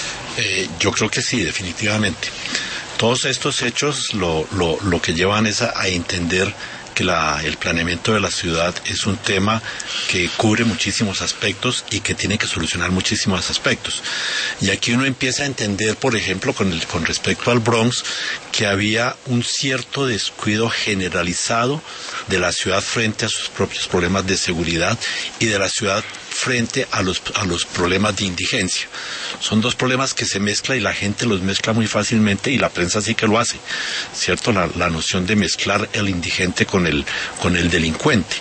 Eh, yo creo que sí, definitivamente. Todos estos hechos lo, lo, lo que llevan es a, a entender que la, el planeamiento de la ciudad es un tema que cubre muchísimos aspectos y que tiene que solucionar muchísimos aspectos. Y aquí uno empieza a entender, por ejemplo, con, el, con respecto al Bronx, que había un cierto descuido generalizado de la ciudad frente a sus propios problemas de seguridad y de la ciudad frente a los, a los problemas de indigencia. Son dos problemas que se mezclan y la gente los mezcla muy fácilmente, y la prensa sí que lo hace, ¿cierto? La, la noción de mezclar el indigente con el, con el delincuente.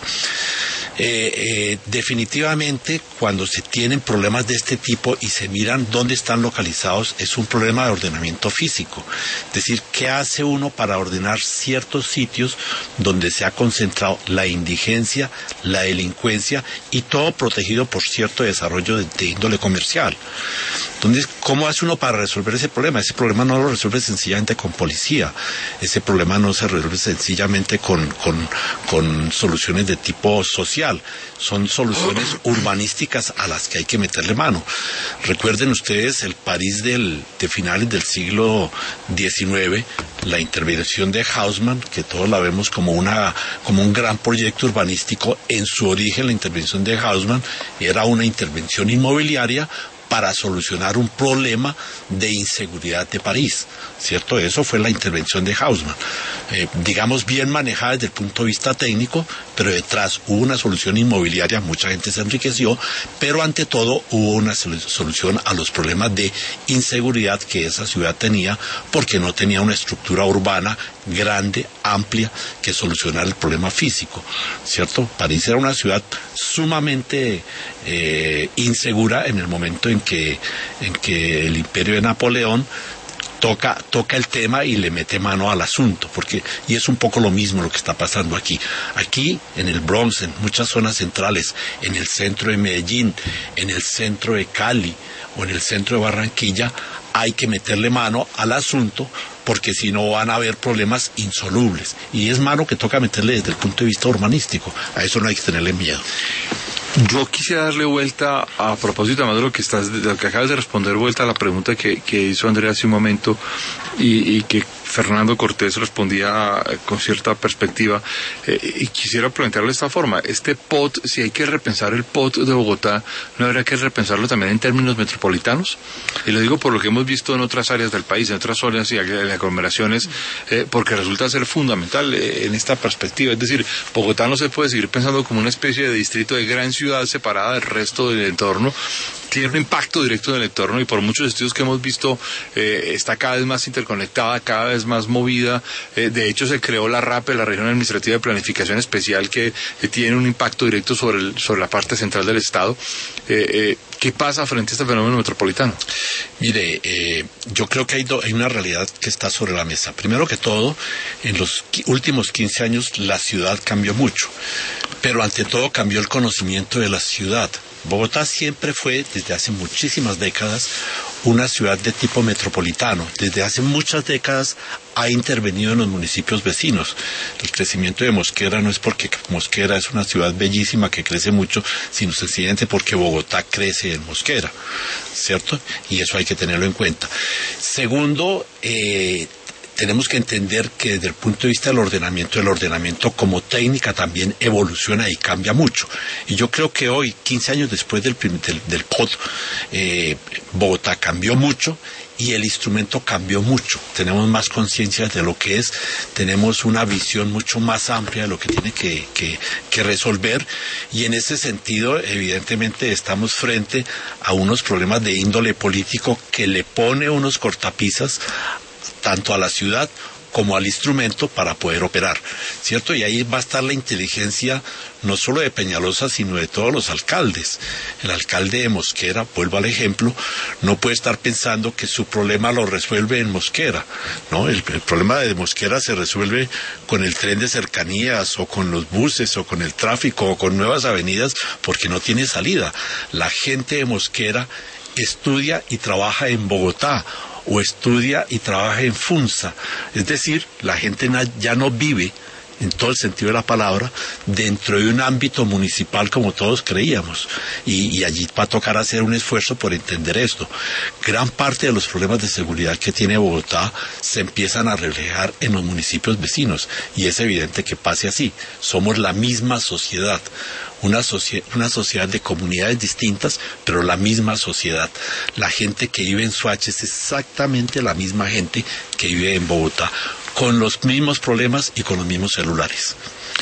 Eh, eh, definitivamente, cuando se tienen problemas de este tipo y se miran dónde están localizados, es un problema de ordenamiento físico. Es decir, ¿qué hace uno para ordenar ciertos sitios donde se ha concentrado la indigencia, la delincuencia y todo protegido por cierto desarrollo de, de índole comercial? Entonces, ¿cómo hace uno para resolver ese problema? Ese problema no lo resuelve sencillamente con policía, ese problema no se resuelve sencillamente con, con, con soluciones de tipo social, son soluciones urbanísticas a las que hay que meterle mano. Recuerden ustedes el París del, de finales del siglo diecinueve, la intervención de Haussmann, que todos la vemos como, una, como un gran proyecto urbanístico. En su origen, la intervención de Haussmann era una intervención inmobiliaria para solucionar un problema de inseguridad de París, ¿cierto? Eso fue la intervención de Haussmann, eh, digamos bien manejada desde el punto de vista técnico, pero detrás hubo una solución inmobiliaria, mucha gente se enriqueció, pero ante todo hubo una solución a los problemas de inseguridad que esa ciudad tenía, porque no tenía una estructura urbana grande, amplia, que solucionara el problema físico, ¿cierto? París era una ciudad sumamente eh, insegura en el momento en que, en que el imperio de Napoleón toca, toca el tema y le mete mano al asunto, porque, y es un poco lo mismo lo que está pasando aquí. Aquí, en el Bronx, en muchas zonas centrales, en el centro de Medellín, en el centro de Cali o en el centro de Barranquilla, hay que meterle mano al asunto, porque si no van a haber problemas insolubles. Y es mano que toca meterle desde el punto de vista urbanístico. A eso no hay que tenerle miedo. Yo quisiera darle vuelta, a propósito además de lo que estás, de lo que acabas de responder, vuelta a la pregunta que, que hizo Andrea hace un momento y, y que Fernando Cortés respondía con cierta perspectiva, eh, y quisiera plantearlo de esta forma. Este P O T, si hay que repensar el P O T de Bogotá, ¿no habría que repensarlo también en términos metropolitanos? Y lo digo por lo que hemos visto en otras áreas del país, en otras zonas y en aglomeraciones, eh, porque resulta ser fundamental eh, en esta perspectiva. Es decir, Bogotá no se puede seguir pensando como una especie de distrito de gran ciudad separada del resto del entorno. Tiene un impacto directo en el entorno y por muchos estudios que hemos visto eh, está cada vez más interconectada, cada vez más movida. Eh, de hecho, se creó la RAPE, la Región Administrativa de Planificación Especial, que eh, tiene un impacto directo sobre, el, sobre la parte central del Estado. Eh, eh, ¿Qué pasa frente a este fenómeno metropolitano? Mire, eh, yo creo que hay, do, hay una realidad que está sobre la mesa. Primero que todo, en los últimos quince años la ciudad cambió mucho, pero ante todo cambió el conocimiento de la ciudad. Bogotá siempre fue, desde hace muchísimas décadas, una ciudad de tipo metropolitano. Desde hace muchas décadas ha intervenido en los municipios vecinos. El crecimiento de Mosquera no es porque Mosquera es una ciudad bellísima que crece mucho, sino sencillamente porque Bogotá crece en Mosquera, ¿cierto? Y eso hay que tenerlo en cuenta. Segundo, eh, tenemos que entender que desde el punto de vista del ordenamiento, el ordenamiento como técnica también evoluciona y cambia mucho. Y yo creo que hoy, quince años después del, del, del P O T, eh, Bogotá cambió mucho y el instrumento cambió mucho. Tenemos más conciencia de lo que es, tenemos una visión mucho más amplia de lo que tiene que, que, que resolver, y en ese sentido, evidentemente, estamos frente a unos problemas de índole político que le pone unos cortapisas tanto a la ciudad como al instrumento para poder operar, ¿cierto? Y ahí va a estar la inteligencia no solo de Peñalosa, sino de todos los alcaldes. El alcalde de Mosquera, vuelvo al ejemplo, no puede estar pensando que su problema lo resuelve en Mosquera, ¿no? El, el problema de Mosquera se resuelve con el tren de cercanías, o con los buses, o con el tráfico, o con nuevas avenidas, porque no tiene salida. La gente de Mosquera estudia y trabaja en Bogotá, o estudia y trabaja en Funza. Es decir, la gente ya no vive, en todo el sentido de la palabra, dentro de un ámbito municipal como todos creíamos. Y, y allí va a tocar hacer un esfuerzo por entender esto. Gran parte de los problemas de seguridad que tiene Bogotá se empiezan a reflejar en los municipios vecinos. Y es evidente que pase así. Somos la misma sociedad. Una, socie- una sociedad de comunidades distintas, pero la misma sociedad. La gente que vive en Soacha es exactamente la misma gente que vive en Bogotá, con los mismos problemas y con los mismos celulares.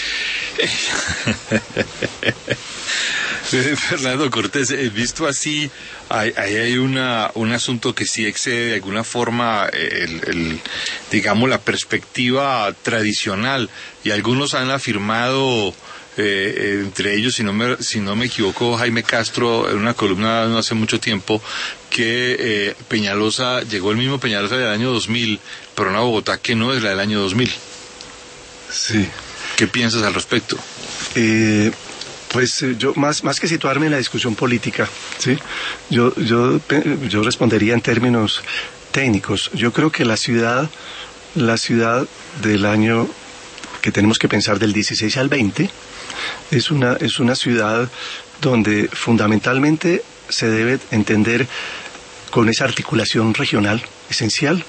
Fernando Cortés, visto así, hay, hay una, un asunto que sí excede de alguna forma el, el, digamos, la perspectiva tradicional, y algunos han afirmado, Eh, entre ellos, si no me si no me equivoco, Jaime Castro, en una columna no hace mucho tiempo, que eh, Peñalosa, llegó el mismo Peñalosa del año dos mil, pero una Bogotá que no es la del año dos mil. Sí. ¿Qué piensas al respecto? Eh, Pues eh, yo, más, más que situarme en la discusión política, ¿sí? yo, yo, yo respondería en términos técnicos. Yo creo que la ciudad, la ciudad del año que tenemos que pensar del dieciséis al veinte, es una, es una ciudad donde fundamentalmente se debe entender con esa articulación regional esencial,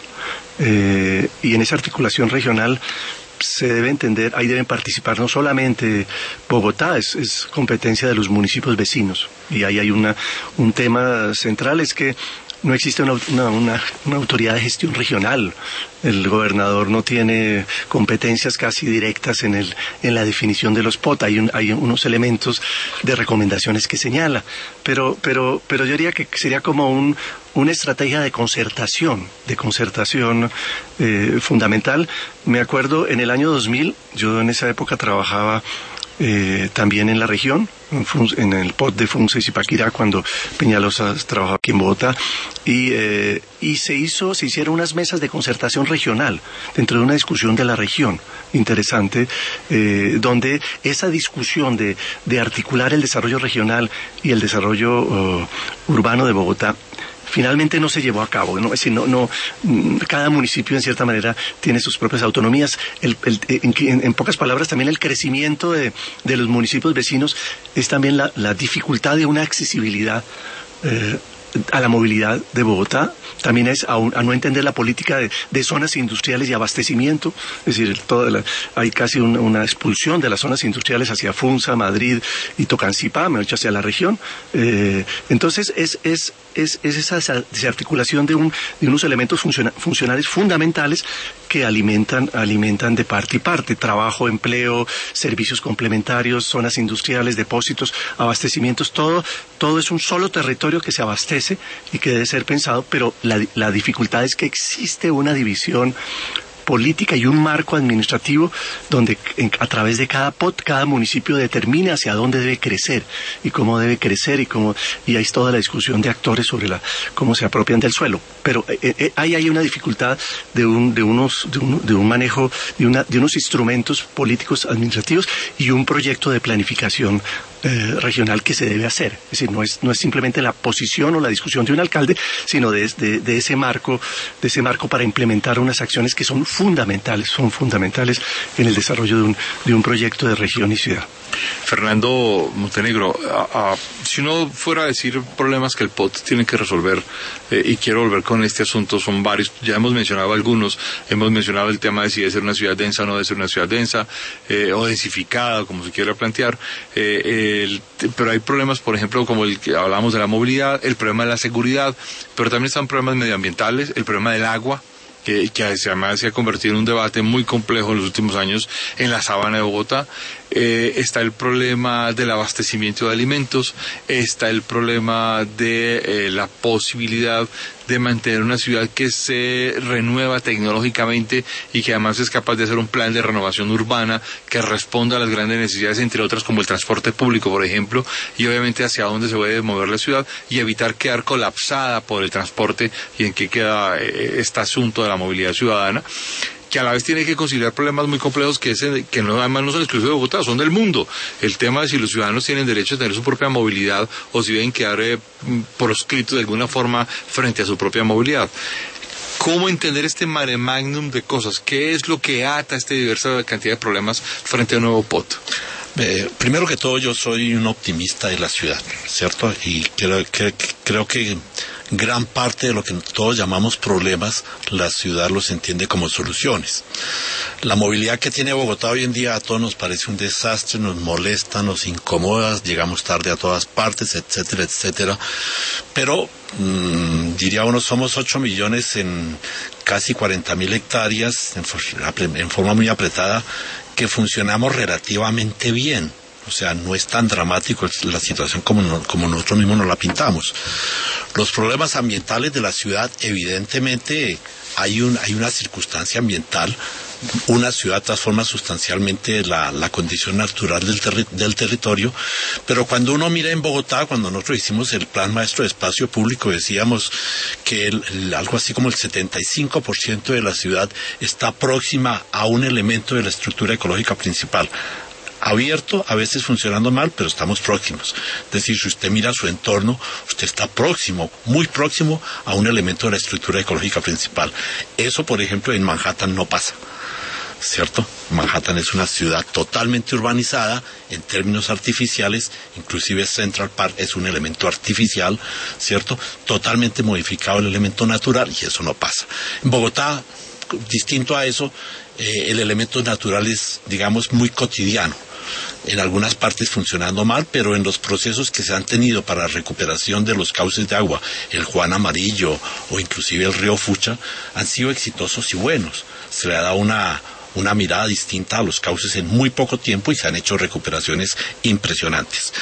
eh, y en esa articulación regional se debe entender, ahí deben participar no solamente Bogotá, es, es competencia de los municipios vecinos, y ahí hay una, un tema central, es que no existe una, una, una, una autoridad de gestión regional. El gobernador no tiene competencias casi directas en el en la definición de los P O T. Hay, un, hay unos elementos de recomendaciones que señala, pero pero pero yo diría que sería como un una estrategia de concertación, de concertación eh, fundamental. Me acuerdo en el año dos mil, yo en esa época trabajaba Eh, también en la región, en, Fun, en el P O T de Funza y Zipaquirá, cuando Peñalosa trabajaba aquí en Bogotá, y, eh, y se hizo, se hicieron unas mesas de concertación regional, dentro de una discusión de la región, interesante, eh, donde esa discusión de, de articular el desarrollo regional y el desarrollo uh, urbano de Bogotá, finalmente no se llevó a cabo, ¿no? Es decir, no, no, cada municipio en cierta manera tiene sus propias autonomías. El, el, en, en pocas palabras, también el crecimiento de, de los municipios vecinos es también la, la dificultad de una accesibilidad eh, a la movilidad de Bogotá, también es a, un, a no entender la política de, de zonas industriales y abastecimiento, es decir, toda la, hay casi una, una expulsión de las zonas industriales hacia Funza, Madrid y Tocancipá, mejor dicho, hacia la región. Eh, entonces es, es, es, es esa desarticulación de, un, de unos elementos funciona, funcionales fundamentales que alimentan, alimentan de parte y parte, trabajo, empleo, servicios complementarios, zonas industriales, depósitos, abastecimientos, todo, todo es un solo territorio que se abastece y que debe ser pensado, pero la, la dificultad es que existe una división política y un marco administrativo donde en, a través de cada P O T, cada municipio determina hacia dónde debe crecer y cómo debe crecer y cómo, y ahí es toda la discusión de actores sobre la, cómo se apropian del suelo. Pero eh, eh, ahí hay una dificultad de un, de unos, de un, de un manejo, de una, de unos instrumentos políticos administrativos y un proyecto de planificación Eh, regional que se debe hacer. Es decir, no es, no es simplemente la posición o la discusión de un alcalde, sino de, de, de ese marco, de ese marco para implementar unas acciones que son fundamentales, son fundamentales en el desarrollo de un, de un proyecto de región y ciudad. Fernando Montenegro, a, a, si uno fuera a decir problemas que el P O T tiene que resolver, eh, y quiero volver con este asunto, son varios, ya hemos mencionado algunos, hemos mencionado el tema de si debe ser una ciudad densa o no debe ser una ciudad densa, eh, o densificada, como se quiera plantear, eh, el, pero hay problemas, por ejemplo, como el que hablamos de la movilidad, el problema de la seguridad, pero también están problemas medioambientales, el problema del agua, que, que además se ha convertido en un debate muy complejo en los últimos años en la sabana de Bogotá. Eh, está el problema del abastecimiento de alimentos, está el problema de eh, la posibilidad de mantener una ciudad que se renueva tecnológicamente y que además es capaz de hacer un plan de renovación urbana que responda a las grandes necesidades, entre otras como el transporte público, por ejemplo, y obviamente hacia dónde se puede mover la ciudad y evitar quedar colapsada por el transporte y en qué queda eh, este asunto de la movilidad ciudadana, que a la vez tiene que conciliar problemas muy complejos que, ese, que no, además no son exclusivos de Bogotá, son del mundo. El tema de si los ciudadanos tienen derecho a tener su propia movilidad o si deben quedar eh, proscritos de alguna forma frente a su propia movilidad. ¿Cómo entender este mare magnum de cosas? ¿Qué es lo que ata esta diversa cantidad de problemas frente a un nuevo P O T? Eh, primero que todo, yo soy un optimista de la ciudad, ¿cierto? Y creo que, creo que gran parte de lo que todos llamamos problemas, la ciudad los entiende como soluciones. La movilidad que tiene Bogotá hoy en día a todos nos parece un desastre, nos molesta, nos incomoda, llegamos tarde a todas partes, etcétera, etcétera. Pero, mmm, diría uno, somos ocho millones en casi cuarenta mil hectáreas, en, en forma muy apretada, que funcionamos relativamente bien. O sea, no es tan dramático la situación como, no, como nosotros mismos nos la pintamos. Los problemas ambientales de la ciudad, evidentemente, hay, un, hay una circunstancia ambiental. Una ciudad transforma sustancialmente la, la condición natural del, terri del territorio, pero cuando uno mira en Bogotá, cuando nosotros hicimos el Plan Maestro de Espacio Público, decíamos que el, el, algo así como el setenta y cinco por ciento de la ciudad está próxima a un elemento de la estructura ecológica principal. abierto, a veces funcionando mal, pero estamos próximos. Es decir, si usted mira su entorno, usted está próximo, muy próximo a un elemento de la estructura ecológica principal. Eso, por ejemplo, en Manhattan no pasa, ¿cierto? Manhattan es una ciudad totalmente urbanizada en términos artificiales, inclusive Central Park es un elemento artificial, ¿cierto? Totalmente modificado el elemento natural, y eso no pasa. En Bogotá, distinto a eso, eh, el elemento natural es, digamos, muy cotidiano. En algunas partes funcionando mal, pero en los procesos que se han tenido para la recuperación de los cauces de agua, el Juan Amarillo o inclusive el río Fucha, han sido exitosos y buenos. Se le ha dado una, una mirada distinta a los cauces en muy poco tiempo y se han hecho recuperaciones impresionantes.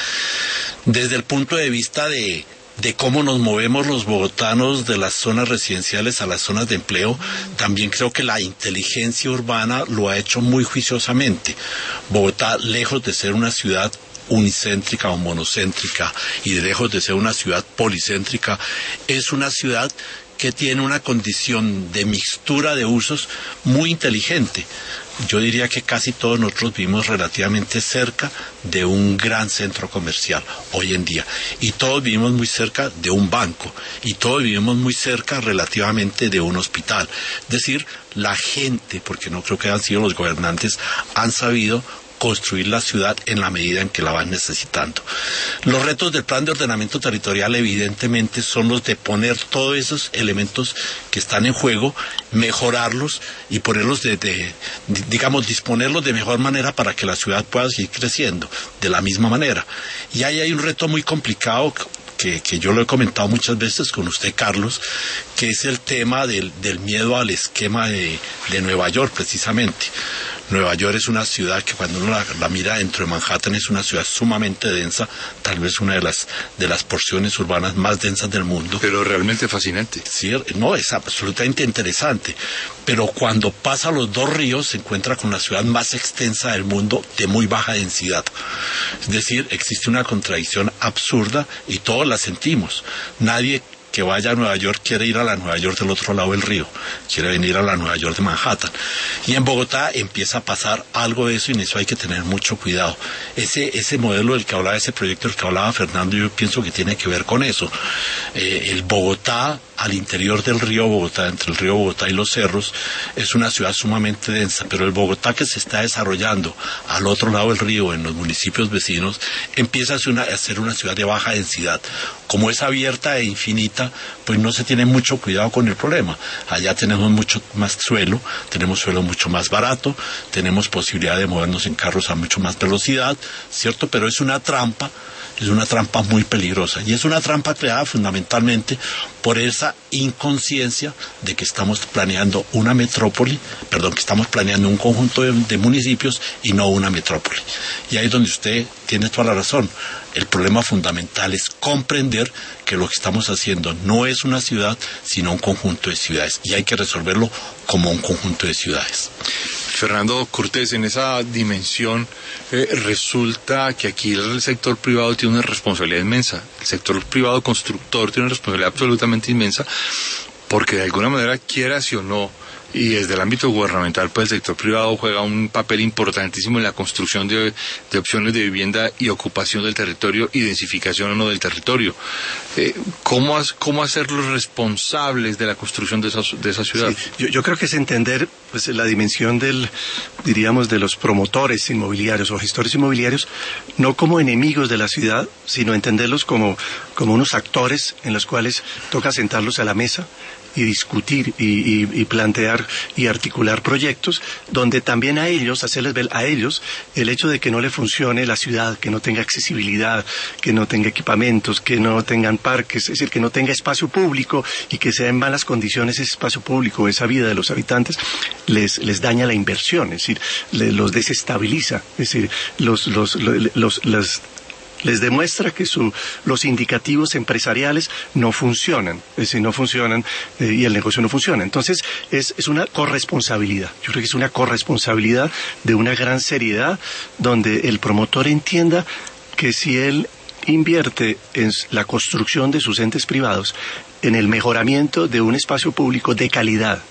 Desde el punto de vista de de cómo nos movemos los bogotanos de las zonas residenciales a las zonas de empleo, también creo que la inteligencia urbana lo ha hecho muy juiciosamente. Bogotá, lejos de ser una ciudad unicéntrica o monocéntrica y de lejos de ser una ciudad policéntrica, es una ciudad que tiene una condición de mixtura de usos muy inteligente. Yo diría que casi todos nosotros vivimos relativamente cerca de un gran centro comercial hoy en día, y todos vivimos muy cerca de un banco, y todos vivimos muy cerca relativamente de un hospital. Es decir, la gente, porque no creo que hayan sido los gobernantes, han sabido construir la ciudad en la medida en que la van necesitando. Los retos del plan de ordenamiento territorial evidentemente son los de poner todos esos elementos que están en juego, mejorarlos y ponerlos de, de, digamos, disponerlos de mejor manera para que la ciudad pueda seguir creciendo de la misma manera. Y ahí hay un reto muy complicado que, que yo lo he comentado muchas veces con usted, Carlos, que es el tema del, del miedo al esquema de, de Nueva York, precisamente. Nueva York es una ciudad que cuando uno la, la mira dentro de Manhattan es una ciudad sumamente densa, tal vez una de las de las porciones urbanas más densas del mundo. Pero realmente fascinante. Sí, no, es absolutamente interesante. Pero cuando pasa los dos ríos se encuentra con la ciudad más extensa del mundo de muy baja densidad. Es decir, existe una contradicción absurda y todos la sentimos. Nadie que vaya a Nueva York quiere ir a la Nueva York del otro lado del río, quiere venir a la Nueva York de Manhattan. Y en Bogotá empieza a pasar algo de eso, y en eso hay que tener mucho cuidado. Ese ese modelo del que hablaba, ese proyecto del que hablaba Fernando, yo pienso que tiene que ver con eso. Eh, el Bogotá, al interior del río Bogotá, entre el río Bogotá y los cerros, es una ciudad sumamente densa, pero el Bogotá que se está desarrollando al otro lado del río, en los municipios vecinos, empieza a ser una, a ser una ciudad de baja densidad. Como es abierta e infinita, pues no se tiene mucho cuidado con el problema. Allá tenemos mucho más suelo, tenemos suelo mucho más barato, tenemos posibilidad de movernos en carros a mucho más velocidad, ¿cierto? Pero es una trampa, es una trampa muy peligrosa, y es una trampa creada fundamentalmente por esa inconsciencia de que estamos planeando una metrópoli, perdón, que estamos planeando un conjunto de, de municipios y no una metrópoli. Y ahí es donde usted tiene toda la razón. El problema fundamental es comprender que lo que estamos haciendo no es una ciudad, sino un conjunto de ciudades, y hay que resolverlo como un conjunto de ciudades. Fernando Cortés, en esa dimensión eh, resulta que aquí el sector privado tiene una responsabilidad inmensa. El sector privado constructor tiene una responsabilidad absolutamente inmensa, porque de alguna manera, quieras o no, y desde el ámbito gubernamental, pues el sector privado juega un papel importantísimo en la construcción de, de opciones de vivienda y ocupación del territorio y densificación o no del territorio. Eh, ¿cómo, ¿Cómo hacerlos responsables de la construcción de esa, de esa ciudad? Sí, yo, yo creo que es entender pues la dimensión del, diríamos, de los promotores inmobiliarios o gestores inmobiliarios, no como enemigos de la ciudad, sino entenderlos como, como unos actores en los cuales toca sentarlos a la mesa y discutir y, y, y plantear y articular proyectos donde también a ellos, hacerles ver a ellos el hecho de que no le funcione la ciudad, que no tenga accesibilidad, que no tenga equipamientos, que no tengan parques, es decir, que no tenga espacio público y que sea en malas condiciones ese espacio público, esa vida de los habitantes, les, les daña la inversión, es decir, le, los desestabiliza, es decir, los, los, los, los, los les demuestra que su, los indicativos empresariales no funcionan, es decir, no funcionan eh, y el negocio no funciona. Entonces, es, es una corresponsabilidad. Yo creo que es una corresponsabilidad de una gran seriedad, donde el promotor entienda que si él invierte en la construcción de sus entes privados, en el mejoramiento de un espacio público de calidad,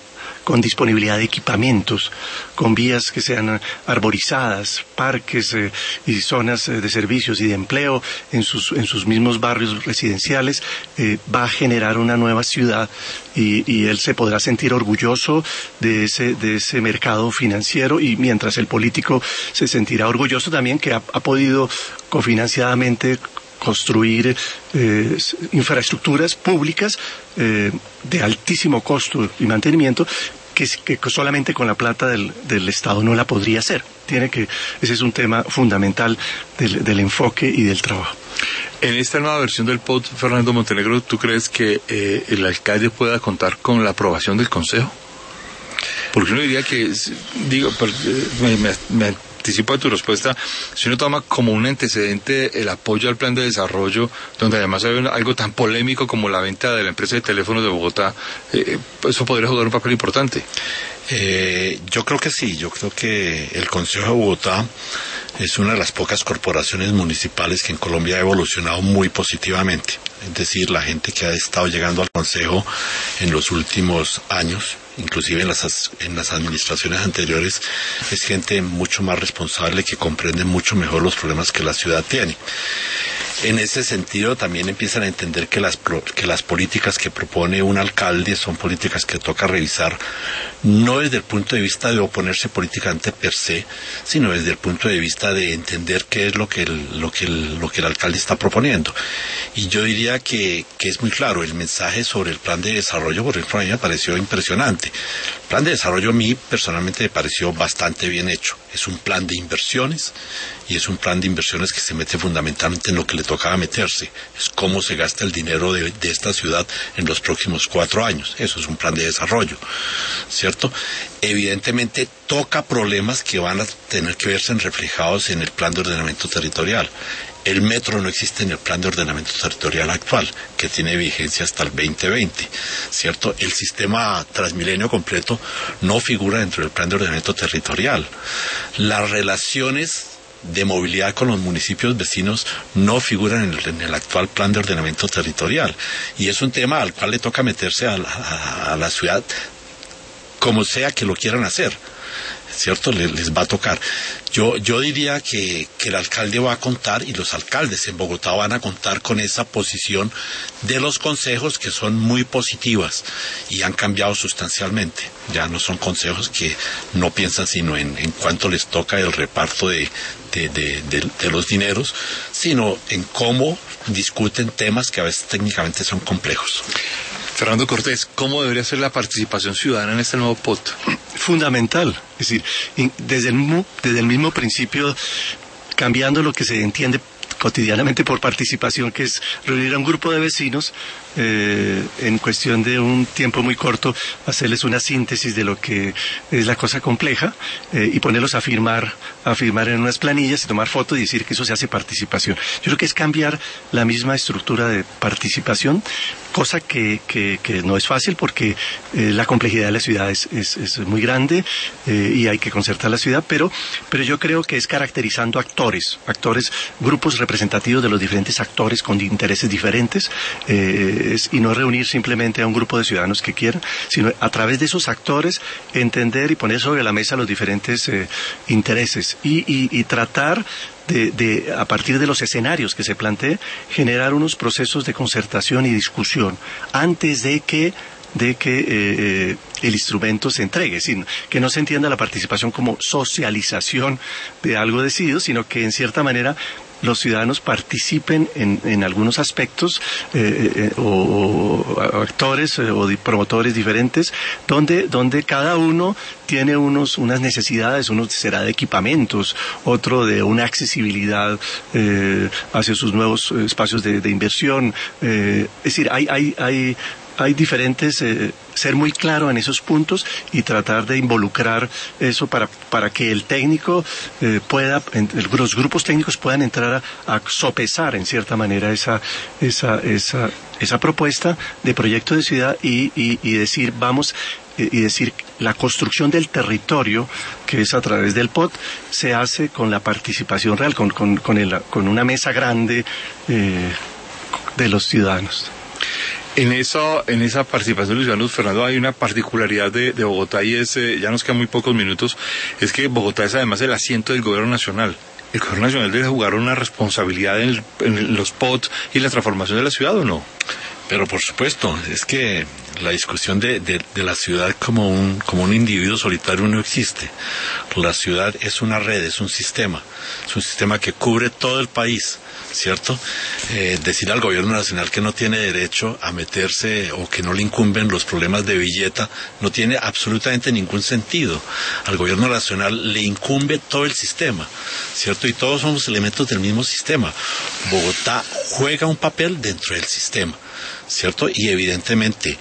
con disponibilidad de equipamientos, con vías que sean arborizadas, parques eh, y zonas eh, de servicios y de empleo en sus, en sus mismos barrios residenciales, eh, va a generar una nueva ciudad y, y él se podrá sentir orgulloso de ese, de ese mercado financiero, y mientras el político se sentirá orgulloso también que ha, ha podido cofinanciadamente construir eh, infraestructuras públicas eh, de altísimo costo y mantenimiento que, que solamente con la plata del, del Estado no la podría hacer. Tiene que, ese es un tema fundamental del, del enfoque y del trabajo. En esta nueva versión del P O T, Fernando Montenegro, ¿tú crees que eh, el alcalde pueda contar con la aprobación del Consejo? Porque uno diría que, digo, me, me, me anticipo a tu respuesta, si uno toma como un antecedente el apoyo al plan de desarrollo, donde además hay algo tan polémico como la venta de la empresa de teléfonos de Bogotá, eh, eso podría jugar un papel importante. Eh, yo creo que sí, yo creo que el Consejo de Bogotá es una de las pocas corporaciones municipales que en Colombia ha evolucionado muy positivamente. Es decir, la gente que ha estado llegando al Consejo en los últimos años, inclusive en las, en las administraciones anteriores, es gente mucho más responsable que comprende mucho mejor los problemas que la ciudad tiene. En ese sentido también empiezan a entender que las, que las políticas que propone un alcalde son políticas que toca revisar no desde el punto de vista de oponerse políticamente per se, sino desde el punto de vista de entender qué es lo que el, lo que el, lo que el alcalde está proponiendo. Y yo diría que, que es muy claro, el mensaje sobre el plan de desarrollo, por ejemplo, a mí me pareció impresionante. El plan de desarrollo a mí personalmente me pareció bastante bien hecho. Es un plan de inversiones, y es un plan de inversiones que se mete fundamentalmente en lo que le tocaba meterse, es cómo se gasta el dinero de, de esta ciudad en los próximos cuatro años. Eso es un plan de desarrollo, ¿cierto? Evidentemente toca problemas que van a tener que verse reflejados en el plan de ordenamiento territorial. El metro no existe en el plan de ordenamiento territorial actual, que tiene vigencia hasta el veinte veinte, ¿cierto? El sistema Transmilenio completo no figura dentro del plan de ordenamiento territorial. Las relaciones de movilidad con los municipios vecinos no figuran en el, en el actual plan de ordenamiento territorial, y es un tema al cual le toca meterse a la, a, a la ciudad como sea que lo quieran hacer, ¿cierto? Les, les va a tocar. Yo, yo diría que, que el alcalde va a contar, y los alcaldes en Bogotá van a contar con esa posición de los consejos, que son muy positivas y han cambiado sustancialmente. Ya no son consejos que no piensan sino en, en cuánto les toca el reparto de, de, de, de, de los dineros, sino en cómo discuten temas que a veces técnicamente son complejos. Fernando Cortés, ¿cómo debería ser la participación ciudadana en este nuevo P O T? Fundamental, es decir, desde el, desde el mismo principio, cambiando lo que se entiende cotidianamente por participación, que es reunir a un grupo de vecinos eh, en cuestión de un tiempo muy corto, hacerles una síntesis de lo que es la cosa compleja eh, y ponerlos a firmar, a firmar en unas planillas y tomar fotos y decir que eso se hace participación. Yo creo que es cambiar la misma estructura de participación, cosa que, que, que no es fácil porque eh, la complejidad de la ciudad es, es, es muy grande eh, y hay que concertar la ciudad, pero, pero yo creo que es caracterizando actores, actores, grupos representativos de los diferentes actores con intereses diferentes, eh, es, y no reunir simplemente a un grupo de ciudadanos que quieran, sino a través de esos actores entender y poner sobre la mesa los diferentes eh, intereses y, y, y tratar De, de, a partir de los escenarios que se planteen, generar unos procesos de concertación y discusión antes de que de que eh, el instrumento se entregue, es decir, que no se entienda la participación como socialización de algo decidido, sino que en cierta manera los ciudadanos participen en, en algunos aspectos eh, eh, o, o actores eh, o promotores diferentes, donde, donde cada uno tiene unos, unas necesidades, uno será de equipamientos, otro de una accesibilidad eh, hacia sus nuevos espacios de, de inversión. Eh, es decir, hay, hay, hay Hay diferentes, eh, ser muy claro en esos puntos y tratar de involucrar eso para, para que el técnico eh, pueda, en, los grupos técnicos puedan entrar a, a sopesar en cierta manera esa, esa, esa, esa propuesta de proyecto de ciudad y, y, y decir, vamos, eh, y decir, la construcción del territorio, que es a través del P O T, se hace con la participación real, con, con, con, el, con una mesa grande eh, de los ciudadanos. En esa, en esa participación de los ciudadanos, Fernando, hay una particularidad de, de Bogotá y es, eh, ya nos quedan muy pocos minutos, es que Bogotá es además el asiento del gobierno nacional. ¿El gobierno nacional debe jugar una responsabilidad en, el, en los P O T y la transformación de la ciudad o no? Pero por supuesto, es que la discusión de, de, de la ciudad como un, como un individuo solitario no existe. La ciudad es una red, es un sistema, es un sistema que cubre todo el país, ¿cierto? Eh, decir al gobierno nacional que no tiene derecho a meterse o que no le incumben los problemas de Villeta no tiene absolutamente ningún sentido. Al gobierno nacional le incumbe todo el sistema, ¿cierto? Y todos somos elementos del mismo sistema. Bogotá juega un papel dentro del sistema, ¿cierto? Y evidentemente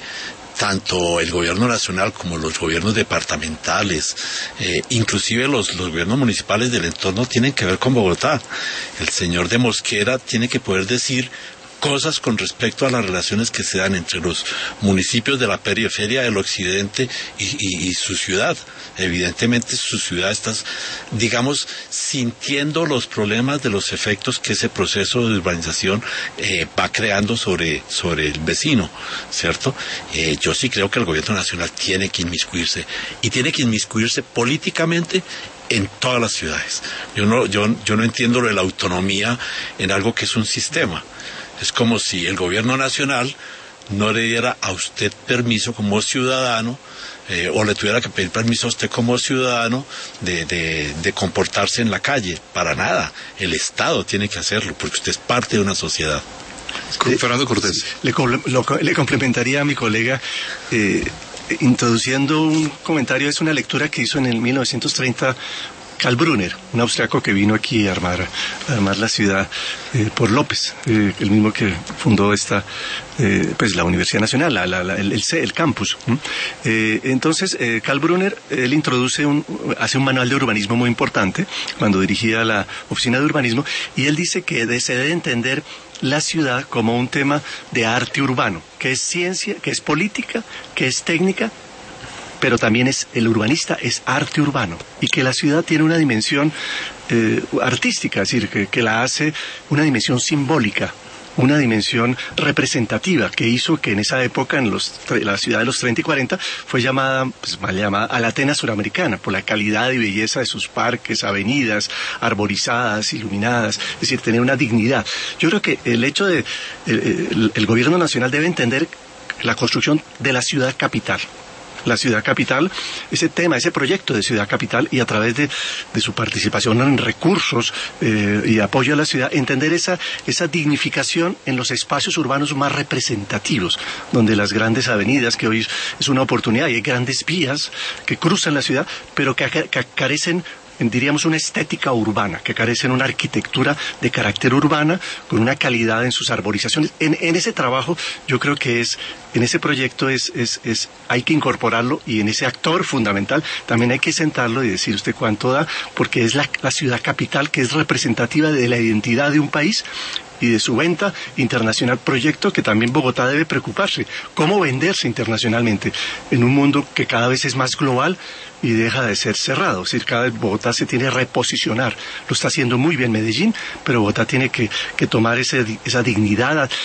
tanto el gobierno nacional como los gobiernos departamentales, eh, inclusive los, los gobiernos municipales del entorno tienen que ver con Bogotá. El señor de Mosquera tiene que poder decir cosas con respecto a las relaciones que se dan entre los municipios de la periferia del occidente y, y, y su ciudad. Evidentemente su ciudad está, digamos, sintiendo los problemas de los efectos que ese proceso de urbanización eh, va creando sobre, sobre el vecino, ¿cierto? Eh, yo sí creo que el gobierno nacional tiene que inmiscuirse, y tiene que inmiscuirse políticamente en todas las ciudades. Yo no, yo, yo no entiendo lo de la autonomía en algo que es un sistema. Es como si el gobierno nacional no le diera a usted permiso como ciudadano, eh, o le tuviera que pedir permiso a usted como ciudadano de, de, de comportarse en la calle. Para nada. El Estado tiene que hacerlo, porque usted es parte de una sociedad. Con Fernando Cortés. Le, lo, le complementaría a mi colega eh, introduciendo un comentario. Es una lectura que hizo en el mil novecientos treinta Karl Brunner, un austriaco que vino aquí a armar, a armar la ciudad eh, por López, eh, el mismo que fundó esta, eh, pues la Universidad Nacional, la, la, la, el, el, el campus. Eh, entonces, eh, Karl Brunner, él introduce un, hace un manual de urbanismo muy importante cuando dirigía la oficina de urbanismo, y él dice que se debe entender la ciudad como un tema de arte urbano, que es ciencia, que es política, que es técnica, pero también es el urbanista, es arte urbano, y que la ciudad tiene una dimensión eh, artística, es decir, que, que la hace una dimensión simbólica, una dimensión representativa, que hizo que en esa época, en los, la ciudad de los treinta y cuarenta, fue llamada, pues mal llamada, a la Atenas suramericana, por la calidad y belleza de sus parques, avenidas, arborizadas, iluminadas, es decir, tenía una dignidad. Yo creo que el hecho de, el, el, el gobierno nacional debe entender la construcción de la ciudad capital, la ciudad capital, ese tema, ese proyecto de ciudad capital, y a través de, de su participación en recursos eh, y apoyo a la ciudad, entender esa, esa dignificación en los espacios urbanos más representativos, donde las grandes avenidas, que hoy es una oportunidad, y hay grandes vías que cruzan la ciudad, pero que, que carecen, diríamos, una estética urbana, que carecen una arquitectura de carácter urbana, con una calidad en sus arborizaciones. En, en ese trabajo, yo creo que es, en ese proyecto es, es, es, hay que incorporarlo, y en ese actor fundamental también hay que sentarlo y decir usted cuánto da, porque es la, la ciudad capital que es representativa de la identidad de un país y de su venta internacional, proyecto que también Bogotá debe preocuparse. ¿Cómo venderse internacionalmente en un mundo que cada vez es más global y deja de ser cerrado? Es decir, cada vez Bogotá se tiene que reposicionar. Lo está haciendo muy bien Medellín, pero Bogotá tiene que, que tomar ese, esa dignidad a,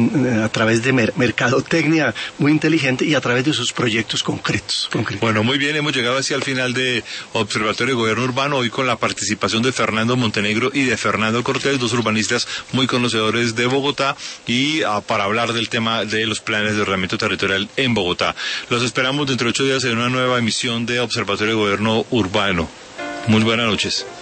a través de mer, mercadotecnia muy inteligente y a través de sus proyectos concretos, concretos. Bueno, muy bien, hemos llegado hacia el final de Observatorio de Gobierno Urbano, hoy con la participación de Fernando Montenegro y de Fernando Cortés, dos urbanistas muy conocidos de Bogotá, y uh, para hablar del tema de los planes de ordenamiento territorial en Bogotá. Los esperamos dentro de ocho días en una nueva emisión de Observatorio de Gobierno Urbano. Muy buenas noches.